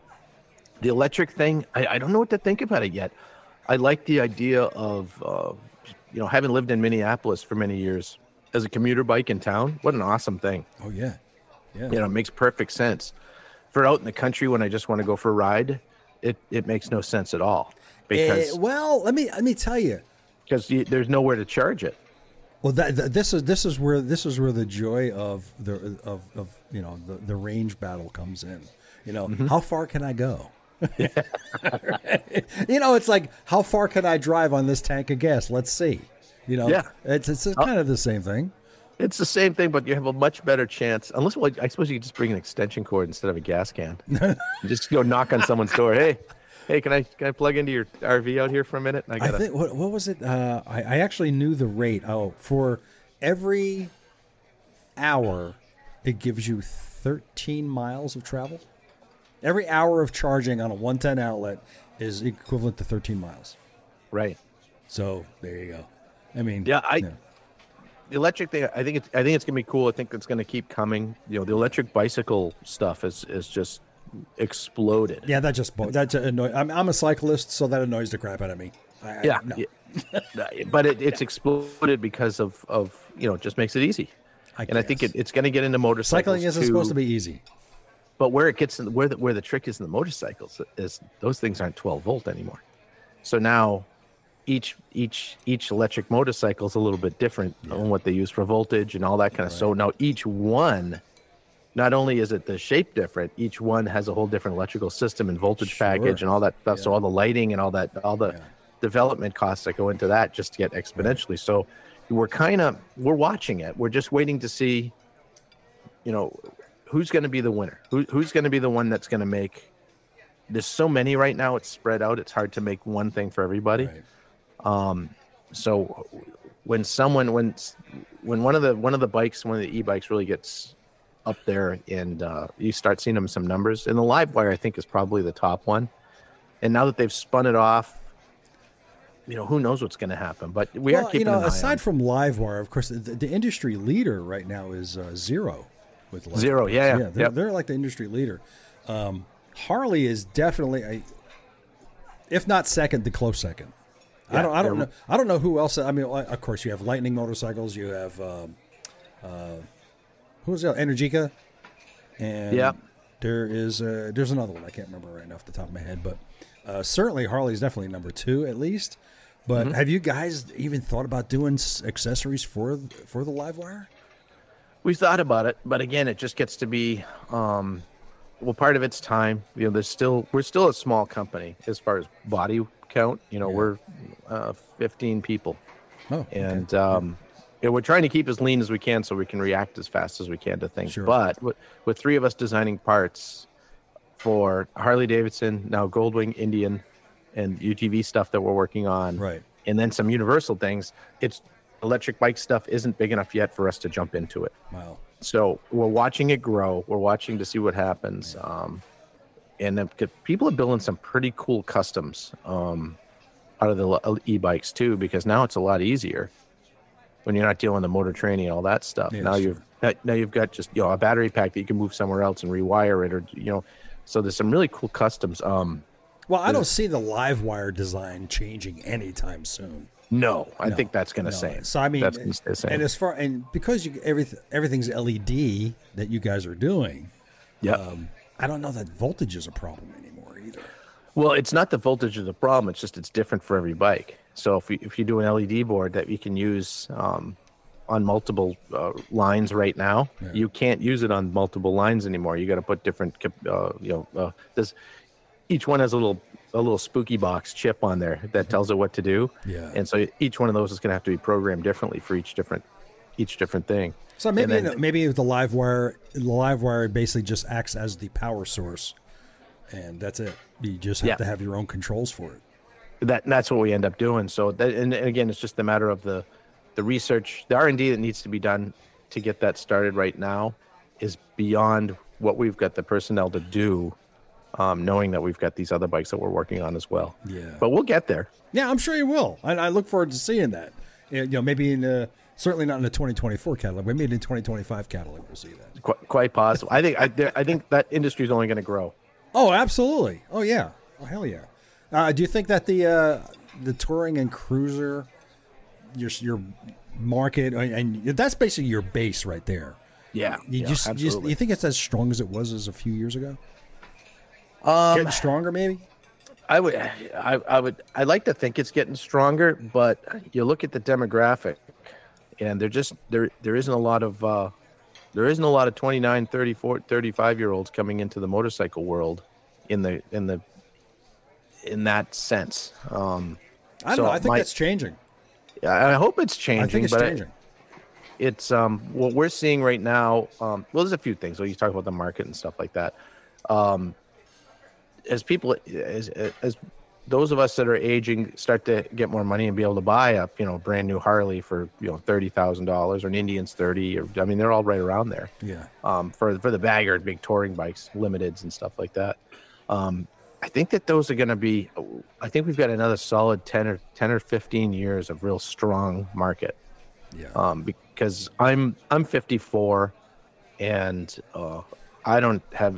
the electric thing, I, I don't know what to think about it yet. I like the idea of, uh, you know, having lived in Minneapolis for many years as a commuter bike in town. What an awesome thing. oh yeah, yeah. You know, it makes perfect sense. For out in the country when I just want to go for a ride, it, it makes no sense at all. because Eh, well, let me let me tell you. because there's nowhere to charge it. Well, that, that, this is this is where this is where the joy of the of, of you know the, the range battle comes in. You know, Mm-hmm. how far can I go? You know, it's like, how far can I drive on this tank of gas? Let's see. You know, Yeah. it's it's kind of the same thing. It's the same thing, but you have a much better chance. Unless, well, I suppose you could just bring an extension cord instead of a gas can. You just go knock on someone's door. Hey, hey, can I can I plug into your R V out here for a minute? I I gotta. think what what was it? Uh, I I actually knew the rate. Oh, for every hour, it gives you thirteen miles of travel. Every hour of charging on a one ten outlet is equivalent to thirteen miles. Right. So there you go. I mean, Yeah, I. The electric thing, I think it's I think it's gonna be cool. I think it's gonna keep coming. You know, the electric bicycle stuff is is just exploded. yeah, that just bo- that just annoy. I'm I'm a cyclist, so that annoys the crap out of me. I, I- Yeah, no. yeah. but it, it's exploded because of, of you know, it just makes it easy. I and I think guess. it, it's going to get into motorcycles Cycling isn't too. supposed to be easy. But where it gets in, where the, where the trick is in the motorcycles is those things aren't twelve volt anymore. So now each each each electric motorcycle is a little bit different on what they use for voltage and all that kind of. So now each one, not only is it the shape different, each one has a whole different electrical system and voltage Sure. package and all that stuff. So all the lighting and all that, all the development costs that go into that just get exponentially. So we're kind of we're watching it. We're just waiting to see, you know, who's going to be the winner. Who, who's going to be the one that's going to make? There's so many right now. It's spread out. It's hard to make one thing for everybody. Right. So when someone when when one of the one of the bikes, one of the e-bikes really gets up there, and uh, you start seeing them some numbers, and the Livewire I think is probably the top one. And now that they've spun it off, you know, who knows what's going to happen? But we Well, are keeping you know, an eye aside on from Livewire, of course, the, the industry leader right now is uh, Zero. With Livewire. Zero, yeah, yeah, they're, yep. they're like the industry leader. Um, Harley is definitely, a, if not second, the close second. I Yeah, don't, I don't they're- know, I don't know who else. I mean, of course, you have Lightning motorcycles. You have um, uh, who's the Energica, and Yeah. there is uh, there's another one I can't remember right now off the top of my head, but uh, certainly Harley's definitely number two at least. But Mm-hmm. have you guys even thought about doing s- accessories for for the Livewire? We thought about it, but again, it just gets to be, um, well, part of it's time. You know, there's still we're still a small company as far as body count. You know, Yeah. we're uh, fifteen people, Oh, and um, yeah, we're trying to keep as lean as we can so we can react as fast as we can to things. Sure. But with, with three of us designing parts for Harley Davidson, now Goldwing, Indian, and U T V stuff that we're working on, Right. and then some Universal things, it's electric bike stuff isn't big enough yet for us to jump into it. Wow. So we're watching it grow. We're watching to see what happens. Um, and then people are building some pretty cool customs um, out of the l- e-bikes too, because now it's a lot easier when you're not dealing with the motor training and all that stuff. Yeah, now sure. you've that- now you've got just you know a battery pack that you can move somewhere else and rewire it, or you know. So there's some really cool customs. Um, Well, I don't see the Livewire design changing anytime soon. no, I No, think that's going to no. say. So I mean, that's gonna stay the same. and as far and because you everything everything's L E D that you guys are doing, yeah. um, I don't know that voltage is a problem anymore either. Well, it's not the voltage of the problem. It's just it's different for every bike. So if you, if you do an L E D board that you can use um, on multiple uh, lines right now, Yeah. you can't use it on multiple lines anymore. You got to put different, cap- uh, you know, uh, this. Each one has a little a little spooky box chip on there that tells it what to do. Yeah. And so each one of those is going to have to be programmed differently for each different each different thing. So maybe And then- maybe the Livewire the Livewire basically just acts as the power source, and that's it. You just have Yeah. to have your own controls for it. that that's what we end up doing. So that, and, and again, it's just a matter of the the research, the R and D that needs to be done to get that started right now is beyond what we've got the personnel to do, um, knowing that we've got these other bikes that we're working on as well. Yeah. But we'll get there. Yeah, I'm sure you will. I, I look forward to seeing that. You know, maybe in uh, certainly not in the twenty twenty-four catalog, but maybe in the twenty twenty-five catalog we'll see that. Qu- quite possible. I think I, there- I think that industry is only going to grow. Oh, absolutely. Oh, yeah. Oh, hell yeah. Uh, do you think that the uh, the touring and cruiser, your your market, and that's basically your base right there? Yeah, You yeah, just, you just absolutely. you think it's as strong as it was as a few years ago? Um, Getting stronger, maybe. I would, I, I would, I like to think it's getting stronger, but you look at the demographic, and there just there there isn't a lot of uh, there isn't a lot of twenty-nine, thirty-four, thirty-five year olds coming into the motorcycle world in the in the in that sense. Um, I don't so know. I think my, that's changing. I hope it's changing. I think it's but changing. I, it's um, what we're seeing right now. Um, well, there's a few things. So you talk about the market and stuff like that. Um, as people, as as those of us that are aging start to get more money and be able to buy a you know brand new Harley for you know thirty thousand dollars, or an Indian's thirty, or I mean they're all right around there. Yeah. Um, for for the bagger big touring bikes, limiteds and stuff like that. Um, I think that those are going to be. I think we've got another solid ten or ten or fifteen years of real strong market. Yeah. Um, because I'm I'm fifty-four, and uh, I don't have.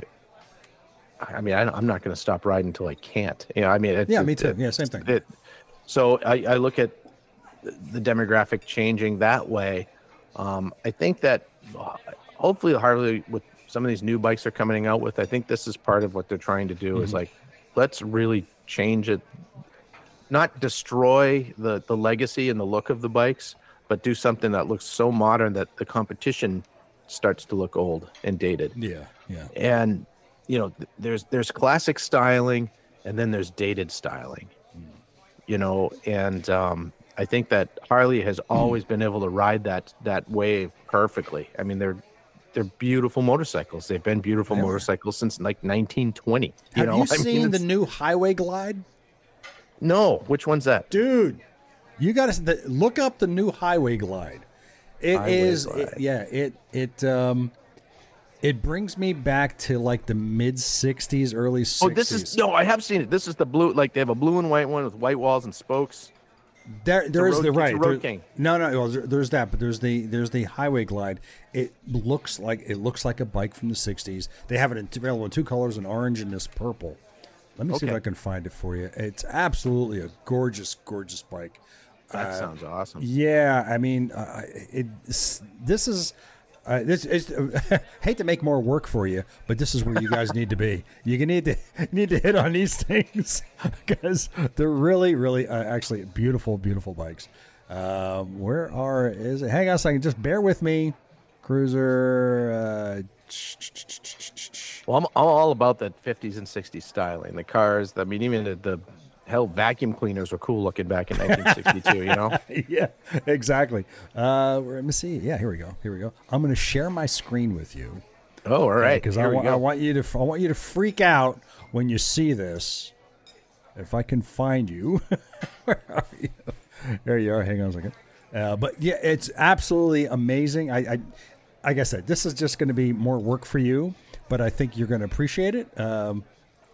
I mean, I, I'm not going to stop riding until I can't. You know, I mean, it's, yeah, me too. It, yeah, same thing. It, so I, I look at the demographic changing that way. Um, I think that uh, hopefully Harley, with some of these new bikes they're coming out with, I think this is part of what they're trying to do. Mm-hmm. Is like, let's really change it, not destroy the the legacy and the look of the bikes, but do something that looks so modern that the competition starts to look old and dated. Yeah, yeah. And you know, th- there's there's classic styling, and then there's dated styling. Mm. You know, and um, I think that Harley has always mm. been able to ride that that wave perfectly. I mean, they're they're beautiful motorcycles. They've been beautiful Never. motorcycles since like nineteen twenty. You Have know? you I seen mean, the new Highway Glide? No, which one's that, dude? You got to look up the new Highway Glide. It Highway is, Glide. It, yeah. It it um, it brings me back to like the mid sixties, early sixties. Oh, this is no, I have seen it. This is the blue. Like they have a blue and white one with white walls and spokes. There, there is road, the right. Road there, King. No, no, well, there, there's that, but there's the there's the Highway Glide. It looks like it looks like a bike from the sixties. They have it in, available in two colors, an orange and this purple. Let me okay. see if I can find it for you. It's absolutely a gorgeous, gorgeous bike. That uh, sounds awesome. Yeah, I mean, uh, it. This is. Uh, this is uh, hate to make more work for you, but this is where you guys need to be. You need to need to hit on these things because they're really, really uh, actually beautiful, beautiful bikes. Um, where are is it? Hang on a second, just bear with me. Cruiser. Uh, well, I'm, I'm all about that fifties and sixties styling. The cars. I mean, even the, the hell, vacuum cleaners were cool looking back in nineteen sixty-two, you know? Yeah, exactly. Uh, let me see. Yeah, here we go. Here we go. I'm going to share my screen with you. Oh, all right. Because I, wa- I want you to, I want you to freak out when you see this. If I can find you, where are you? There you are. Hang on a second. Uh, but yeah, it's absolutely amazing. I, I, like I said, this is just going to be more work for you, but I think you're going to appreciate it. Um,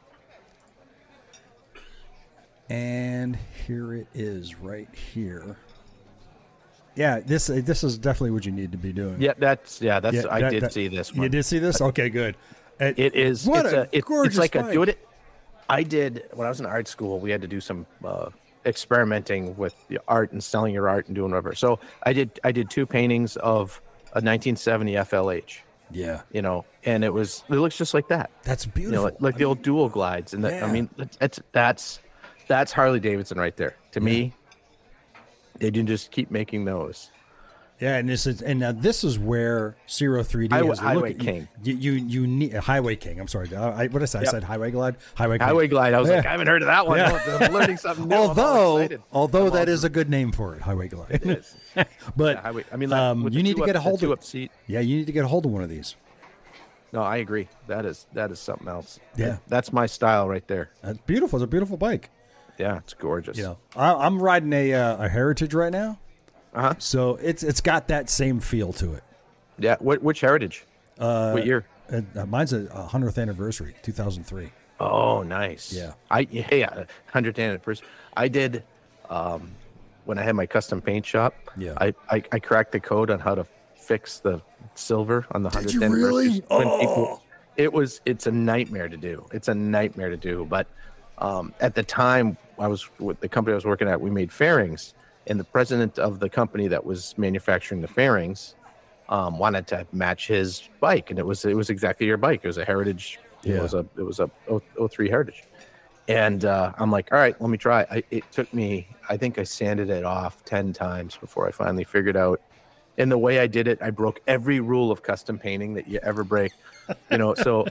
And here it is right here. Yeah, this this is definitely what you need to be doing. Yeah, that's yeah, that's yeah, I that, did that, see this one. You did see this? Okay, good. It, it is what it's a, a, it, gorgeous it's like bike. a do it. I did when I was in art school, we had to do some uh, experimenting with the art and selling your art and doing whatever. So I did I did two paintings of a nineteen seventy F L H. Yeah. You know, and it was it looks just like that. That's beautiful. You know, like I the mean, old dual glides and the, yeah. I mean that's that's That's Harley Davidson right there. To yeah. me, they didn't just keep making those. Yeah, and this is and now this is where Zero three D Highway, is. Highway Look, King. You you, you need a Highway King. I'm sorry. I, what did I say? Yep. I said Highway Glide. Highway King. Highway Glide. I was yeah. like, I haven't heard of that one. Yeah. I'm learning something new. although although that is a good name for it, Highway Glide. It is. but yeah, highway, I mean, like, um, you need to get a hold of up seat. Yeah, you need to get a hold of one of these. No, I agree. That is that is something else. Yeah, that's my style right there. That's beautiful. It's a beautiful bike. Yeah, it's gorgeous. You know, I, I'm riding a uh, a Heritage right now. Uh huh. So it's it's got that same feel to it. Yeah. What which Heritage? Uh, what year? Uh, mine's a hundredth anniversary, two thousand three. Oh, nice. Yeah. I yeah, hundredth anniversary. I did um, when I had my custom paint shop. Yeah. I, I I cracked the code on how to fix the silver on the hundredth Did you anniversary. really? When oh. people, it was it's a nightmare to do. It's a nightmare to do. But um, at the time, I was with the company I was working at. We made fairings, and the president of the company that was manufacturing the fairings um, wanted to match his bike, and it was it was exactly your bike. It was a Heritage. Yeah. It was a it was a oh three Heritage, And uh, I'm like, all right, let me try. I, it took me, I think I sanded it off ten times before I finally figured out. And the way I did it, I broke every rule of custom painting that you ever break. You know, so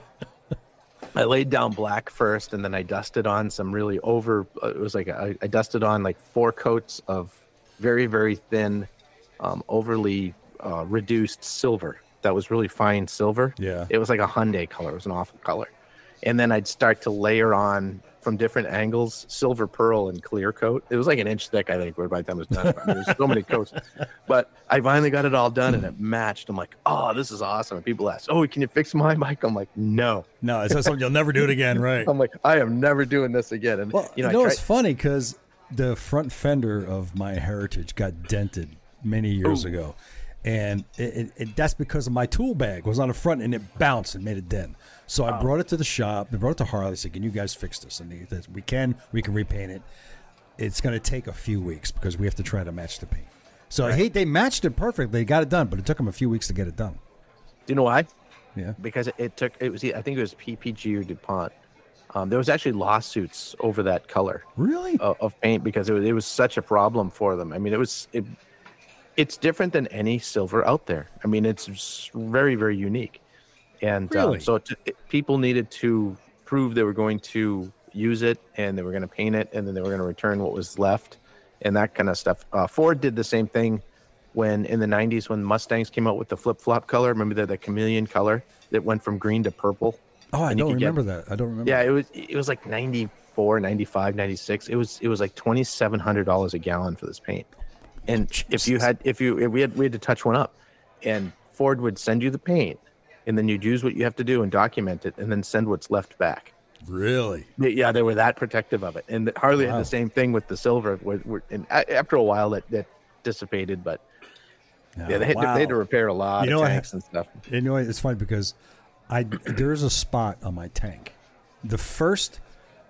I laid down black first, and then I dusted on some really over, uh, it was like, I, I dusted on like four coats of very, very thin, um, overly uh, reduced silver. That was really fine silver. Yeah. It was like a Hyundai color. It was an awful color. And then I'd start to layer on from different angles, silver pearl and clear coat. It was like an inch thick, I think, by the time it was done. I mean, there's so many coats. But I finally got it all done, and it matched. I'm like, oh, this is awesome. And people ask, oh, can you fix my mic? I'm like, no. No, it's not something you'll never do it again, right? I'm like, I am never doing this again. And, Well, you know, you know, I it's tried, funny because the front fender of my Heritage got dented many years Ooh. ago. And it, it, it, that's because of my tool bag was on the front, and it bounced and made a dent. So I brought it to the shop. I brought it to Harley. I said, can you guys fix this? And they said, we can. We can repaint it. It's going to take a few weeks because we have to try to match the paint. So I hate they matched it perfectly. They got it done, but it took them a few weeks to get it done. do you know why? Yeah. Because it, it took, it was, I think it was P P G or DuPont. Um, there was actually lawsuits over that color Really? of, of paint because it was, it was such a problem for them. I mean, it was, it, it's different than any silver out there. I mean, it's very, very unique. And Really? um, so to, it, people needed to prove they were going to use it, and they were going to paint it, and then they were going to return what was left, and that kind of stuff. Uh, Ford did the same thing when in the nineties when Mustangs came out with the flip-flop color. Remember the, the chameleon color that went from green to purple? Oh, I And you don't could get- remember that. I don't remember. Yeah, it was it was like ninety-four, ninety-five, ninety-six. It was it was like twenty-seven hundred dollars a gallon for this paint. And if you Jesus. had if you if we had we had to touch one up, and Ford would send you the paint, and then you'd use what you have to do and document it, and then send what's left back. Really? They- Yeah, they were that protective of it. And Harley Wow. had the same thing with the silver. Where, where, and a- after a while, that, that dissipated. But yeah, they had, to, Wow. they had to repair a lot You know of what? tanks and stuff. You know, it's funny because I there's a spot on my tank. The first,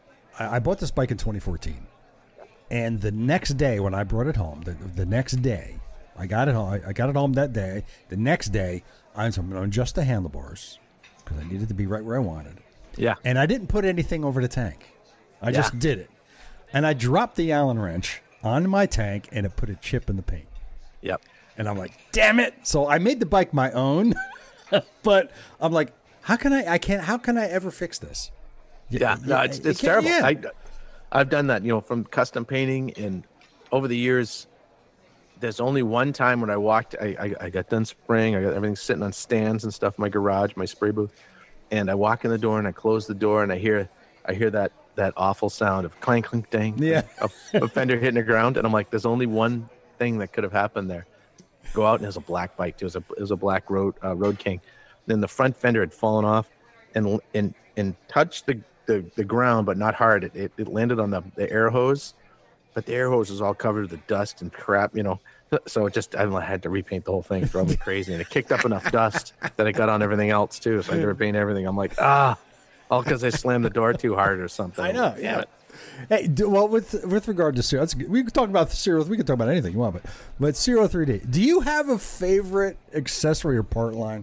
I, I bought this bike in twenty fourteen, and the next day when I brought it home, the, the next day I got it home. I, I got it home that day. The next day I'm going to adjust the handlebars because I needed to be right where I wanted it. Yeah. And I didn't put anything over the tank. I just Yeah. did it, and I dropped the Allen wrench on my tank, and it put a chip in the paint. Yep. And I'm like, damn it. So I made the bike my own, but I'm like, how can I, I can't, how can I ever fix this? Yeah, no, it's, you it's can't- terrible. yeah. I, I've done that, you know, from custom painting, and over the years, there's only one time when I walked, I, I, I got done spraying, I got everything sitting on stands and stuff in my garage, my spray booth, and I walk in the door and I close the door and I hear, I hear that, that awful sound of clank, clink, dang, Yeah. of a fender hitting the ground, and I'm like, there's only one thing that could have happened there. Go out and it was a black bike. It was a it was a black road uh, Road King. Then the front fender had fallen off, and and and touched the, the, the ground, but not hard. It, it it landed on the, the air hose, but the air hose was all covered with dust and crap, you know. So it just I had to repaint the whole thing. It drove me crazy, and it kicked up enough dust that it got on everything else too. So I had to repaint everything. I'm like, ah, all because I slammed the door too hard or something. I know, yeah. Hey, do, well, with with regard to Zero, that's, we can talk about Zero. We can talk about anything you want, but but Zero three D. Do you have a favorite accessory or part line?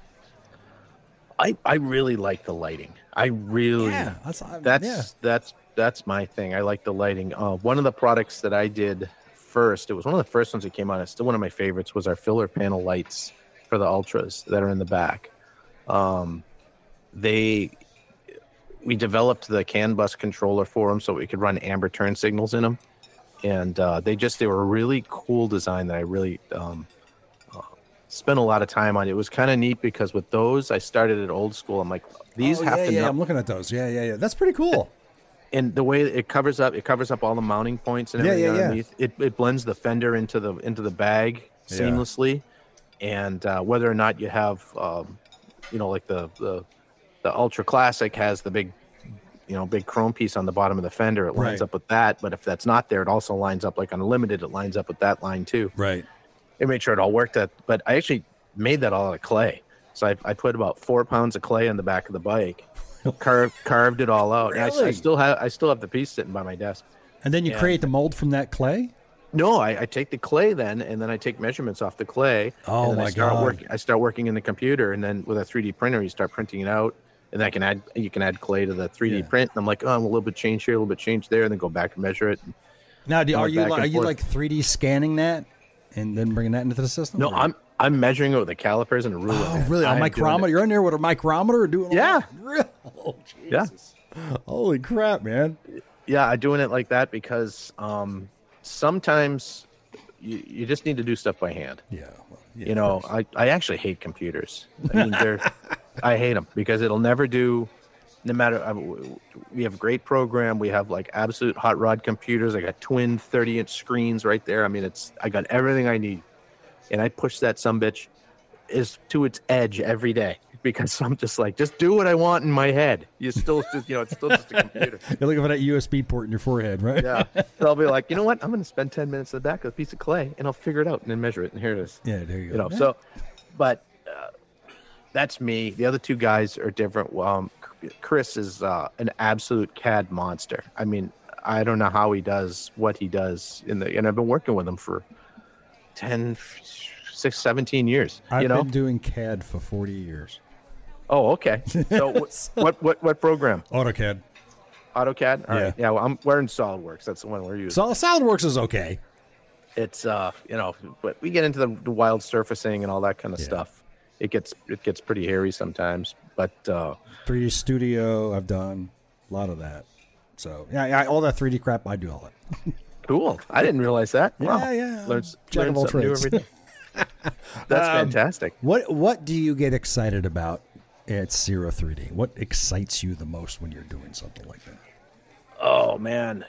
I, I really like the lighting. I really Yeah, that's- I- that's yeah. that's that's my thing. I like the lighting. Uh, one of the products that I did first, it was one of the first ones that came out. It's still one of my favorites. Was our filler panel lights for the Ultras that are in the back. Um, they we developed the CAN bus controller for them so we could run amber turn signals in them, and uh, they just they were a really cool design that I really um, uh, spent a lot of time on. It was kind of neat because with those I started at old school. I'm like, these Oh, have yeah, to yeah. know- I'm looking at those. Yeah, yeah, yeah. That's pretty cool. and the way it covers up it covers up all the mounting points and Yeah, everything yeah, yeah. underneath. It, it blends the fender into the into the bag Yeah. seamlessly, and uh, whether or not you have um, you know like the the the Ultra Classic has the big you know big chrome piece on the bottom of the fender, it lines Right. up with that. But if that's not there, it also lines up like Unlimited, it lines up with that line too. Right. It made sure it all worked. That, but I actually made that all out of clay. So I, I put about four pounds of clay on the back of the bike, carved carved it all out. And I, I Really? still have I still have the piece sitting by my desk. And then you Yeah. create the mold from that clay? No, I, I take the clay then, and then I take measurements off the clay. Oh, and then my I start God. Work, I start working in the computer, and then with a three D printer, you start printing it out, and I can add you can add clay to the three D Yeah. print. And I'm like, oh, I'm a little bit change here, a little bit change there, and then go back and measure it. Now, do, Going are you back li- and are you forth. like three D scanning that and then bringing that into the system? No, or- I'm I'm measuring it with the calipers and a ruler. Oh, man. really? A I'm doing micrometer? it. You're in there with a micrometer or doing? all Yeah. that? Really? Oh, Yeah. Jesus. Holy crap, man! Yeah, I'm doing it like that because um, sometimes you, you just need to do stuff by hand. Yeah. Well, yeah, You of know, course. I, I actually hate computers. I mean, they're I hate them because it'll never do. No matter, I mean, we have a great program. We have like absolute hot rod computers. I got twin thirty inch screens right there. I mean, it's I got everything I need, and I push that sumbitch is to its edge every day because I'm just like, just do what I want in my head. You still, just, you know, it's still just a computer. You're looking for that U S B port in your forehead, right? Yeah. So I'll be like, you know what? I'm going to spend ten minutes at the back of a piece of clay, and I'll figure it out and then measure it, and here it is. Yeah, there you go. You know, Yeah. so, but uh, that's me. The other two guys are different. Um, Chris is uh, an absolute C A D monster. I mean, I don't know how he does what he does in the, and I've been working with him for ten, six, seventeen years. I've you know? been doing C A D for forty years. Oh, okay. So what, what, what, what program? AutoCAD. AutoCAD? All Yeah. right. Yeah. Well, I'm we're in SolidWorks. That's the one we're using. So SolidWorks is okay. It's uh, you know, but we get into the, the wild surfacing and all that kind of Yeah. stuff. It gets it gets pretty hairy sometimes, but uh, three D Studio, I've done a lot of that. So yeah, yeah, all that three D crap, I do all that. cool. I didn't realize that. Yeah, Wow. yeah. Learn, Jack learn of all something new trades. every day. That's Um, fantastic. What What do you get excited about at Zero three D? What excites you the most when you're doing something like that? Oh man,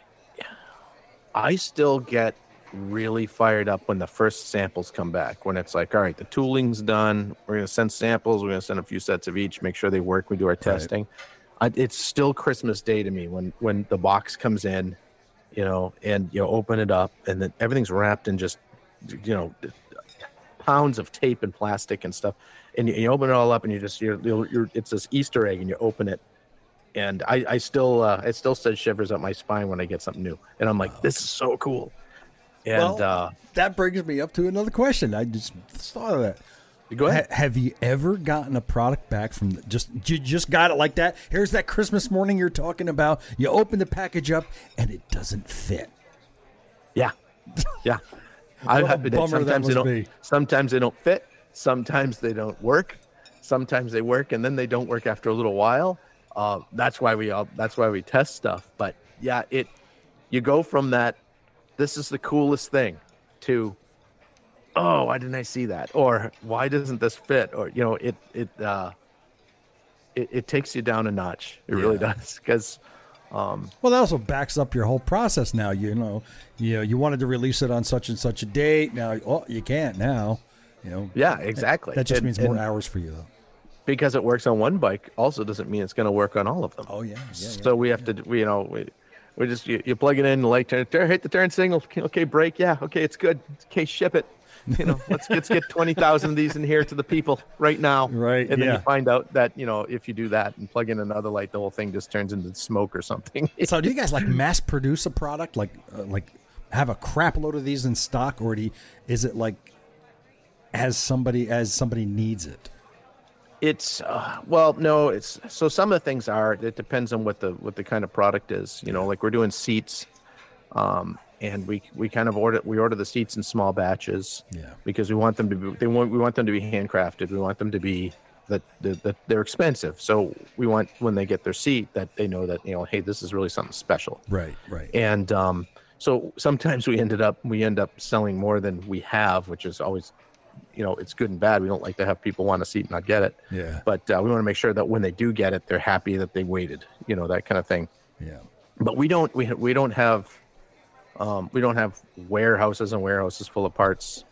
I still get really fired up when the first samples come back. When it's like, all right, the tooling's done. We're gonna send samples. We're gonna send a few sets of each. Make sure they work. We do our testing. I, it's still Christmas Day to me when when the box comes in, you know, and you open it up, and then everything's wrapped in just, you know, pounds of tape and plastic and stuff. And you, you open it all up, and you just you're, you're, you're it's this Easter egg, and you open it. And I, I still, uh, it still says shivers up my spine when I get something new, and I'm like, "This is so cool." And Well, uh, that brings me up to another question. I just thought of that. go ahead. Ha- have you ever gotten a product back from the, just you just got it like that? Here's that Christmas morning you're talking about. You open the package up and it doesn't fit. Yeah, yeah. I've What a had it. bummer that Sometimes they must don't. be. Sometimes they don't fit. Sometimes they don't work. Sometimes they work, and then they don't work after a little while. Uh, that's why we all. That's why we test stuff. But yeah, it. You go from that. This is the coolest thing, to, oh, why didn't I see that? Or why doesn't this fit? Or you know, it it uh, it, it takes you down a notch. It really Yeah. does, because. Well, that also backs up your whole process now. You know, you know, you wanted to release it on such and such a date. Now, oh, you can't now. You know, Yeah, exactly. that just And- means more and- hours for you, though. because it works on one bike also doesn't mean it's going to work on all of them. Oh yeah, yeah. So we have to, we, you know, we, we just, you, you plug it in, the light turn, turn, hit the turn signal. Okay, okay, brake. Yeah. Okay. It's good. Okay. Ship it. You know, let's, let's get twenty thousand of these in here to the people right now. Right, And then yeah. you find out that, you know, if you do that and plug in another light, the whole thing just turns into smoke or something. So, do you guys like mass produce a product, like uh, like have a crap load of these in stock, or do you, is it like as somebody as somebody needs it? It's uh, well, no, it's so some of the things are. It depends on what the what the kind of product is. You know, like we're doing seats, um, and we we kind of order we order the seats in small batches. Yeah. Because we want them to be they want we want them to be handcrafted. We want them to be that that that they're expensive. So we want when they get their seat that they know that, you know, hey, this is really something special. Right, right. And um, so sometimes we ended up we end up selling more than we have, which is always, you know, it's good and bad. We don't like to have people want a seat and not get it. Yeah. But uh, we want to make sure that when they do get it, they're happy that they waited. You know, that kind of thing. Yeah. But we don't we we don't have um, we don't have warehouses and warehouses full of parts.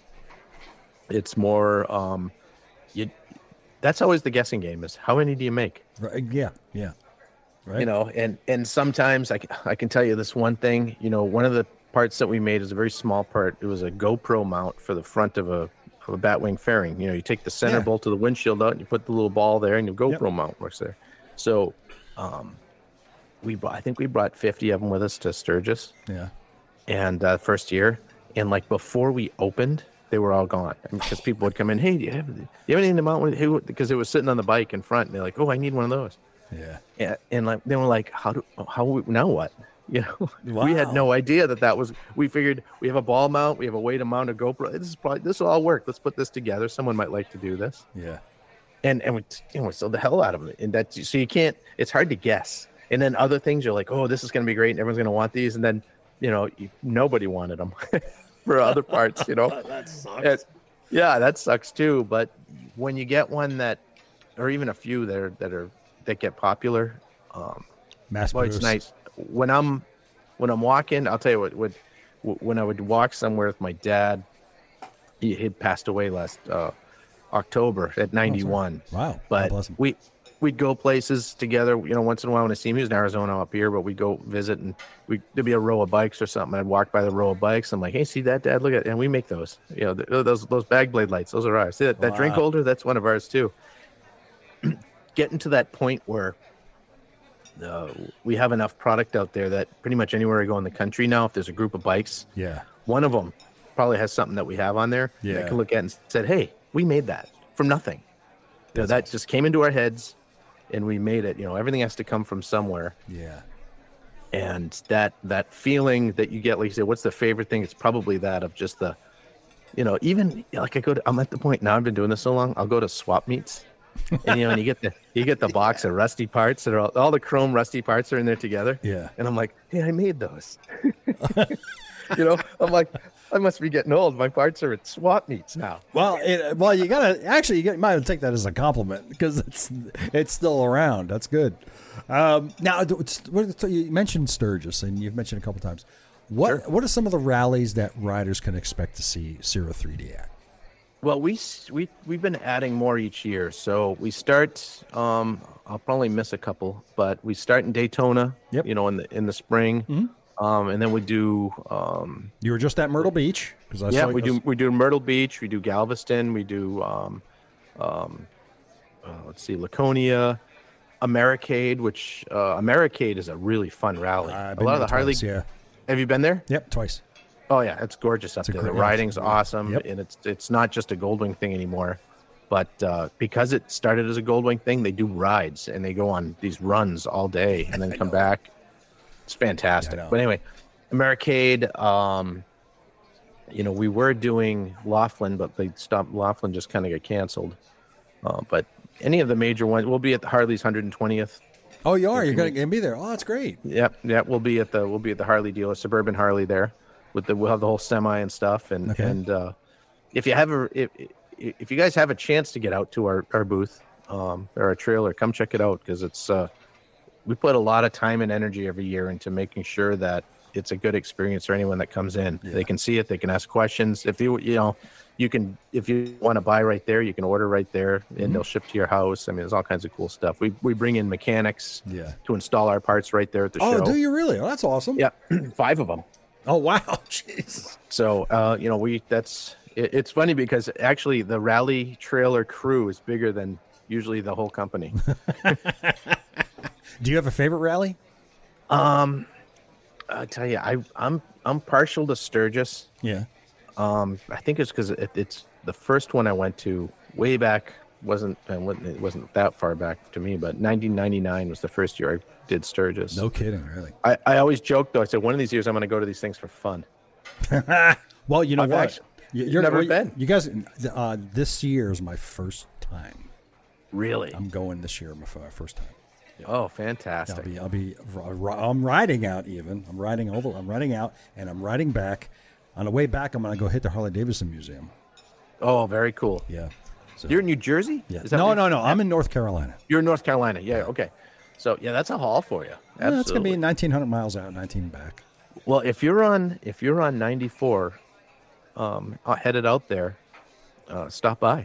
It's more um, you. That's always the guessing game: is how many do you make? Right. Yeah. Yeah. Right. You know, and and sometimes I, c- I can tell you this one thing. You know, one of the parts that we made is a very small part. It was a GoPro mount for the front of a of a Batwing fairing. You know, you take the center Yeah. bolt of the windshield out, and you put the little ball there, and your GoPro Yep. mount works there. So, um, we brought, I think we brought fifty of them with us to Sturgis, Yeah. and uh, first year, and like before we opened, they were all gone. I mean, because people would come in, hey, do you have, do you have anything to mount with? Who? Because it was sitting on the bike in front, and they're like, oh, I need one of those. Yeah. And, and like they were like, how do how we, now what? You know, we had Wow. no idea that that was. We figured we have a ball mount, we have a way to mount a GoPro. This is probably this will all work. Let's put this together. Someone might like to do this. Yeah. And and we you know we sold the hell out of it. And that so you can't. It's hard to guess. And then other things you're like, oh, this is going to be great, and everyone's going to want these. And then you know you, nobody wanted them for other parts. You know, That sucks. It- yeah, that sucks too. But when you get one that, or even a few that are that are that get popular, um, Mass well, it's produced. nice when I'm when I'm walking. I'll tell you what. Would when I would walk somewhere with my dad, he had passed away last uh, October at ninety-one. Wow. God But bless him. we we'd go places together. You know, once in a while when I see him, he was in Arizona up here, but we'd go visit, and we there'd be a row of bikes or something. I'd walk by the row of bikes. I'm like, hey, see that, Dad? Look at, and we make those. You know, th- those those bag blade lights. Those are ours. See that, that drink Wow. holder? That's one of ours too. Getting to that point where uh, we have enough product out there that pretty much anywhere I go in the country now, if there's a group of bikes, Yeah. one of them probably has something that we have on there. that Yeah. I can look at and said, hey, we made that from nothing. You know, that just came into our heads, and we made it. You know, everything has to come from somewhere. Yeah. And that that feeling that you get, like you say, what's the favorite thing? It's probably that of just the, you know, even like I go to, I'm at the point now, I've been doing this so long, I'll go to swap meets. And you know, and you get the you get the box of rusty parts that are all, all the chrome rusty parts are in there together. Yeah. And I'm like, hey, I made those. You know, I'm like, I must be getting old. My parts are at swap meets now. Well, it, well, you gotta actually you, gotta, you might take that as a compliment because it's it's still around. That's good. Um, now, it's- what- you mentioned Sturgis, and you've mentioned a couple times. What Sure. what are some of the rallies that riders can expect to see Zero three D at? Well, we s- we we've been adding more each year. So we start. Um, I'll probably miss a couple, but we start in Daytona. Yep. You know, in the in the spring, um, and then we do. Um, You were just at Myrtle Beach because I yeah, saw we you- do we do Myrtle Beach. We do Galveston. We do. Um, um, uh, let's see, Laconia, Americade, which uh, Americade is a really fun rally. I've A been lot of there the Harley. twice, yeah. Have you been there? Yep, twice. Oh yeah, it's gorgeous up a there. great- The yeah, riding's it's- awesome, Yep. and it's it's not just a Goldwing thing anymore. But uh, because it started as a Goldwing thing, they do rides and they go on these runs all day and then come back. It's fantastic. Yeah, I know. But anyway, Americade. Um, you know, we were doing Laughlin, but they stopped. Laughlin just kind of got canceled. Uh, but any of the major ones, we'll be at the Harley's one hundred twentieth. Oh, you are. You're gonna, gonna be there. Oh, that's great. Yep, yep. We'll be at the we'll be at the Harley dealer, Suburban Harley there, with the we'll have the whole semi and stuff. And Okay. and uh, if you have a if if you guys have a chance to get out to our our booth um, or our trailer, come check it out because it's uh, we put a lot of time and energy every year into making sure that it's a good experience for anyone that comes in. They can see it, they can ask questions. If you you know you can if you want to buy right there, you can order right there, and they'll ship to your house. I mean, there's all kinds of cool stuff. We we bring in mechanics Yeah. to install our parts right there at the Oh, show. do you really? Oh, that's awesome. Yeah, five of them. Oh, wow. Jeez. So, uh, you know, we that's it, it's funny because actually the rally trailer crew is bigger than usually the whole company. Do you have a favorite rally? I tell you, I I'm I'm partial to Sturgis. Yeah. Um, I think it's because it, it's the first one I went to way back. wasn't it wasn't it wasn't that far back to me, but nineteen ninety-nine was the first year I did Sturgis. No kidding, really. I, I always joke though. I said one of these years I'm going to go to these things for fun. Well, you know I've what? actually You- You're never well, been. You guys, uh, this year is my first time. Really? I'm going this year, my f- first time. Oh, I'll fantastic! be, I'll be, I'm riding out even. I'm riding over, I'm riding out, and I'm riding back. On the way back, I'm going to go hit the Harley Davidson Museum. Oh, very cool. Yeah. So, You're in New Jersey? yeah. Is that No, where- no, no. I'm in North Carolina. You're in North Carolina. Yeah. Okay. So yeah, that's a haul for you. Yeah, Absolutely. it's going to be nineteen hundred miles out, nineteen back. Well, if you're on if you're on ninety-four, um, uh, headed out there, uh, stop by.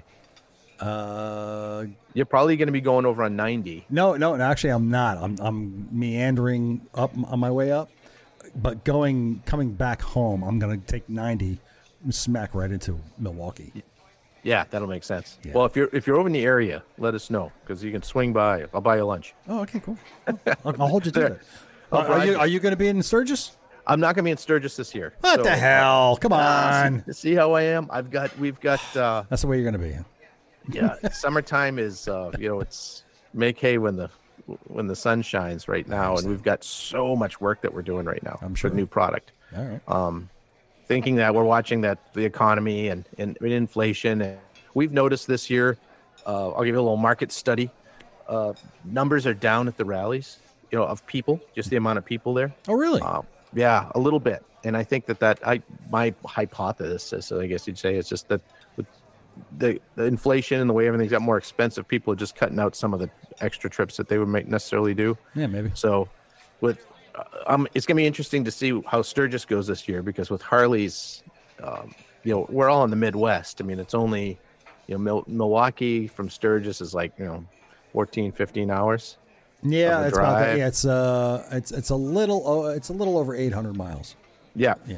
Uh, You're probably going to be going over on ninety. no, no, no, actually, I'm not. I'm, I'm meandering up on my way up, but going, coming back home, I'm going to take ninety, smack right into Milwaukee. Yeah, that'll make sense. Yeah. Well, if you're if you're over in the area, let us know because you can swing by. I'll buy you lunch. Oh, okay, cool. I'll, I'll hold you to There. that. I'll Are, are bribe you you. are you going to be in Sturgis? I'm not going to be in Sturgis this year. What so, the hell? Come uh, on. see, see how I am? I've got we've got uh, That's the way you're going to be. yeah. Summertime is uh, you know it's make hay when the when the sun shines right now, and we've got so much work that we're doing right now I'm for sure. new product. All right. Um, thinking that we're watching that the economy and, and inflation, and we've noticed this year. Uh, I'll give you a little market study. Uh, numbers are down at the rallies, you know, of people, just the amount of people there. Oh, really? Uh, yeah, a little bit. And I think that that I my hypothesis, I guess you'd say, is just that with the, the inflation and the way everything's got more expensive, people are just cutting out some of the extra trips that they would make necessarily do. Yeah, maybe. So with uh, um, it's going to be interesting to see how Sturgis goes this year, because with Harley's, um, you know, we're all in the Midwest. I mean, it's only, you know, Mil- Milwaukee from Sturgis is like, you know, fourteen, fifteen hours. Yeah, of a it's about that. drive. Yeah, it's uh, it's it's a little uh, it's a little over eight hundred miles. Yeah. Yeah.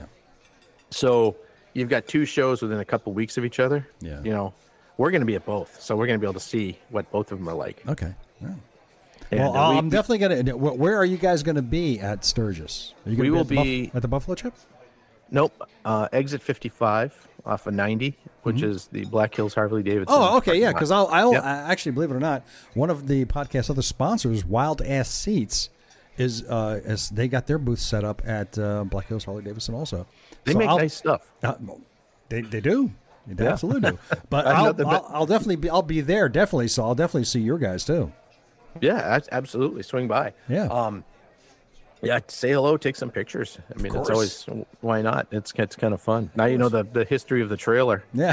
So you've got two shows within a couple weeks of each other. Yeah. You know, we're going to be at both, so we're going to be able to see what both of them are like. Okay. Yeah. And, Well, uh, we- I'm definitely gonna. wh- Where are you guys gonna be at Sturgis? Are you gonna We will at the Buff- be- at the Buffalo Chip. Nope. Uh, exit fifty-five off of ninety, which is the Black Hills Harley Davidson. Mm-hmm. Oh, okay, parking yeah. lot. Because I'll, I'll Yep. I actually, believe it or not, one of the podcast other sponsors, Wild Ass Seats, is uh, as they got their booth set up at uh, Black Hills Harley Davidson also. They So make I'll- nice stuff. Uh, they they do. They Yeah. absolutely do. But I've I'll, nothing but- I'll I'll definitely be I'll be there definitely. So I'll definitely see your guys too. Yeah, abs- absolutely. Swing by. Yeah. Um, yeah, say hello, take some pictures. I mean, it's course. always, why not? It's it's kind of fun. Now you know the, the history of the trailer. Yeah,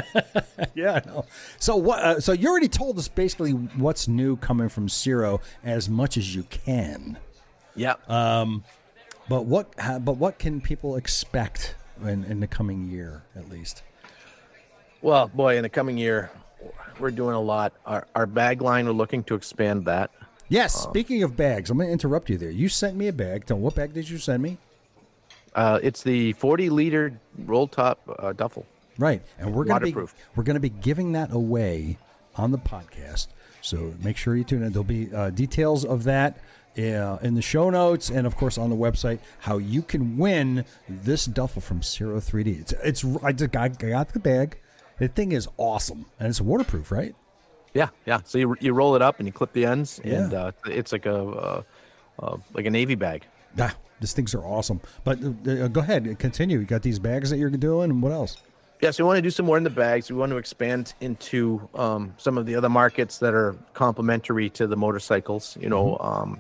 yeah. I know. So what? Uh, so you already told us basically what's new coming from Zero as much as you can. Yeah. But what? ha- But what can people expect in, in the coming year, at least? Well, boy, in the coming year, we're doing a lot. Our, our bag line, we're looking to expand that. Yes. Speaking of bags, I'm going to interrupt you there. You sent me a bag. Tell me, what bag did you send me? Uh, it's the forty liter roll top uh, duffel. Right, and we're going to be Waterproof. we're going to be giving that away on the podcast. So make sure you tune in. There'll be uh, details of that uh, in the show notes, and of course on the website, how you can win this duffel from Zero three D. It's it's I just got, I got the bag. The thing is awesome, and it's waterproof, right? Yeah, yeah. So you you roll it up and you clip the ends, and Yeah. uh, it's like a uh, uh, like a navy bag. Ah, these things are awesome. But uh, go ahead, continue. You got these bags that you're doing, and what else? Yeah, so we want to do some more in the bags. We want to expand into um, some of the other markets that are complementary to the motorcycles. You know, um,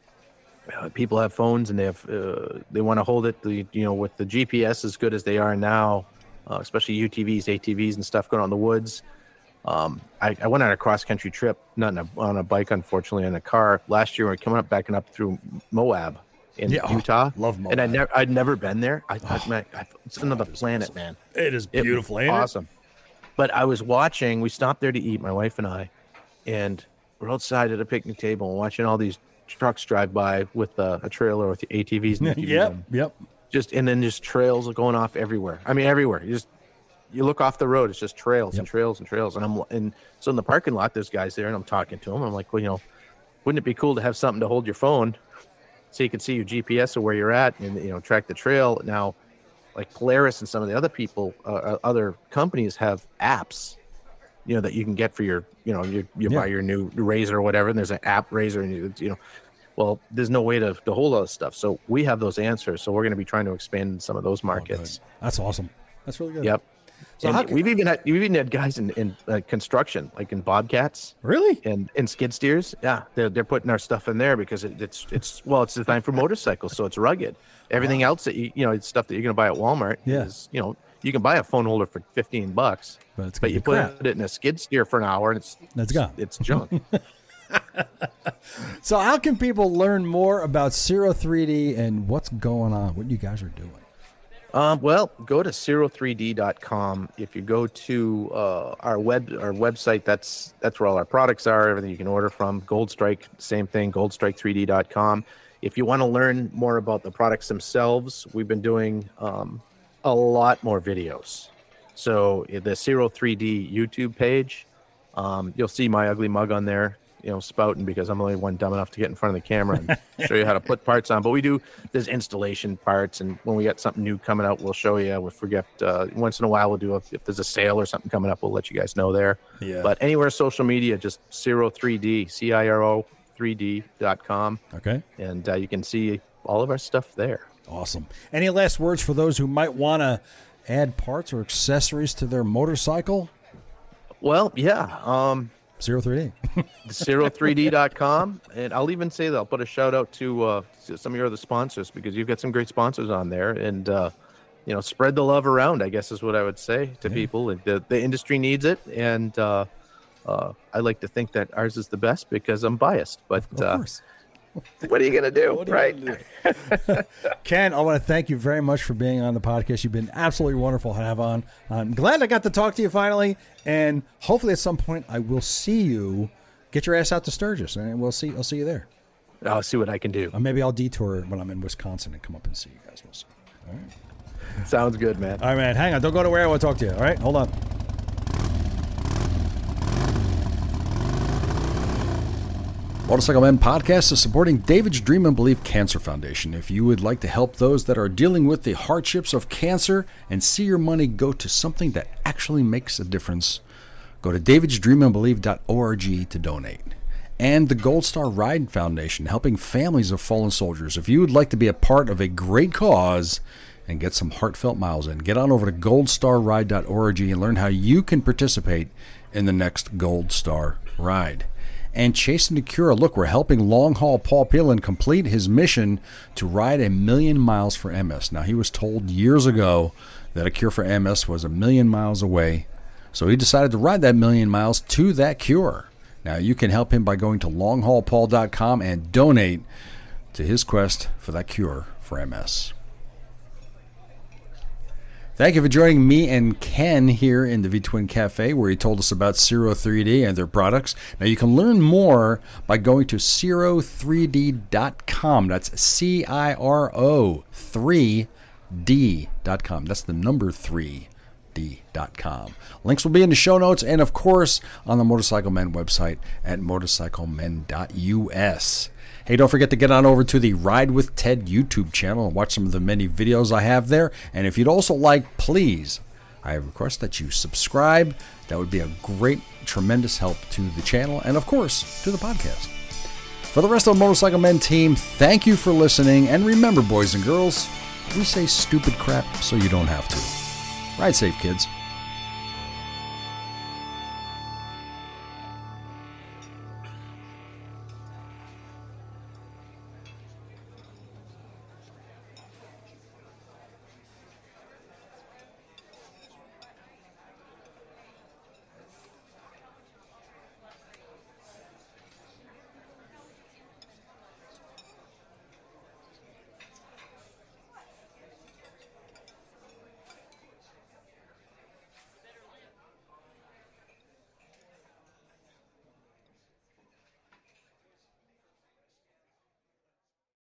uh, people have phones and they have uh, they want to hold it. The you know with the G P S as good as they are now, uh, especially U T Vs, A T Vs, and stuff going on in the woods. Um, I, I went on a cross country trip, not on a, on a bike, unfortunately, in a car last year. We were coming up, backing up through Moab in Yeah, oh, Utah. love And I Moab. never, I'd never been there. I thought, man, I, it's another planet, man. It is It was awesome. But I was watching. We stopped there to eat, my wife and I, and we're outside at a picnic table and watching all these trucks drive by with uh, a trailer with the A T Vs and U T Vs. Yep, on. yep. Just and then just trails are going off everywhere. I mean, everywhere. You just you look off the road, it's just trails and Yep. trails and trails. And I'm and so in the parking lot, there's guys there, and I'm talking to them. I'm like, well, you know, wouldn't it be cool to have something to hold your phone, so you can see your G P S or where you're at, and you know, track the trail. Now, like Polaris and some of the other people, uh, other companies have apps, you know, that you can get for your, you know, you you Yeah. buy your new Razor or whatever, and there's an app Razor, and you, you know, well, there's no way to, to hold all this stuff. So we have those answers. So we're going to be trying to expand in some of those Oh, markets. good. That's awesome. That's really good. Yep. So And how can- we've even had we've even had guys in in uh, construction, like in Bobcats Really? and and skid steers. Yeah, they're they're putting our stuff in there because it, it's it's well, it's designed for motorcycles, so it's rugged. Everything else that you you know, it's stuff that you're going to buy at Walmart. Yeah. Is, you know, you can buy a phone holder for fifteen bucks, But it's but gonna you be put crap. it in a skid steer for an hour, and it's It's gone. It's junk. So how can people learn more about Zero three D and what's going on, what you guys are doing? Um, well, go to zero three d dot com. If you go to uh, our web our website, that's that's where all our products are, everything you can order from. Gold Strike, same thing, gold strike three d dot com. If you want to learn more about the products themselves, we've been doing um, a lot more videos. So the Zero three D YouTube page, um, you'll see my ugly mug on there, you know, spouting because I'm the only one dumb enough to get in front of the camera and show you how to put parts on. But we do, there's installation parts, and when we got something new coming out, we'll show you. If we get, uh, once in a while, we'll do, a, if there's a sale or something coming up, we'll let you guys know there. Yeah. But anywhere social media, just Zero three D, C I R O three D dot com. Okay. And uh, you can see all of our stuff there. Awesome. Any last words for those who might want to add parts or accessories to their motorcycle? Well, yeah. Um, Zero three D. zero three D dot com. And I'll even say that I'll put a shout out to, uh, to some of your other sponsors, because you've got some great sponsors on there. And, uh, you know, spread the love around, I guess is what I would say to yeah. people. The, the industry needs it. And uh, uh, I like to think that ours is the best because I'm biased. But of uh, course. What are you going to do, right? Do? Ken, I want to thank you very much for being on the podcast. You've been absolutely wonderful to have on. I'm glad I got to talk to you finally, and hopefully at some point I will see you. Get your ass out to Sturgis, and we'll see. I'll see you there. I'll see what I can do. Or maybe I'll detour when I'm in Wisconsin and come up and see you guys. We'll see. All right. Sounds good, man. All right, man. Hang on. Don't go nowhere. I want to talk to you. All right? Hold on. Motorcycle Men Podcast is supporting David's Dream and Believe Cancer Foundation. If you would like to help those that are dealing with the hardships of cancer and see your money go to something that actually makes a difference, go to davids dream and believe dot org to donate. And the Gold Star Ride Foundation, helping families of fallen soldiers. If you would like to be a part of a great cause and get some heartfelt miles in, get on over to gold star ride dot org and learn how you can participate in the next Gold Star Ride. And Chasing the Cure. Look, we're helping long haul Paul Peelan complete his mission to ride a million miles for M S. Now, he was told years ago that a cure for M S was a million miles away, so he decided to ride that million miles to that cure. Now, you can help him by going to long haul paul dot com and donate to his quest for that cure for M S. Thank you for joining me and Ken here in the V-Twin Cafe, where he told us about Zero three D and their products. Now, you can learn more by going to zero three D dot com. That's C I R O three D dot com. That's the number three D dot com. Links will be in the show notes and, of course, on the Motorcycle Men website at motorcycle men dot U S. Hey, don't forget to get on over to the Ride with Ted YouTube channel and watch some of the many videos I have there. And if you'd also like, please, I request that you subscribe. That would be a great, tremendous help to the channel and, of course, to the podcast. For the rest of the Motorcycle Men team, thank you for listening. And remember, boys and girls, we say stupid crap so you don't have to. Ride safe, kids.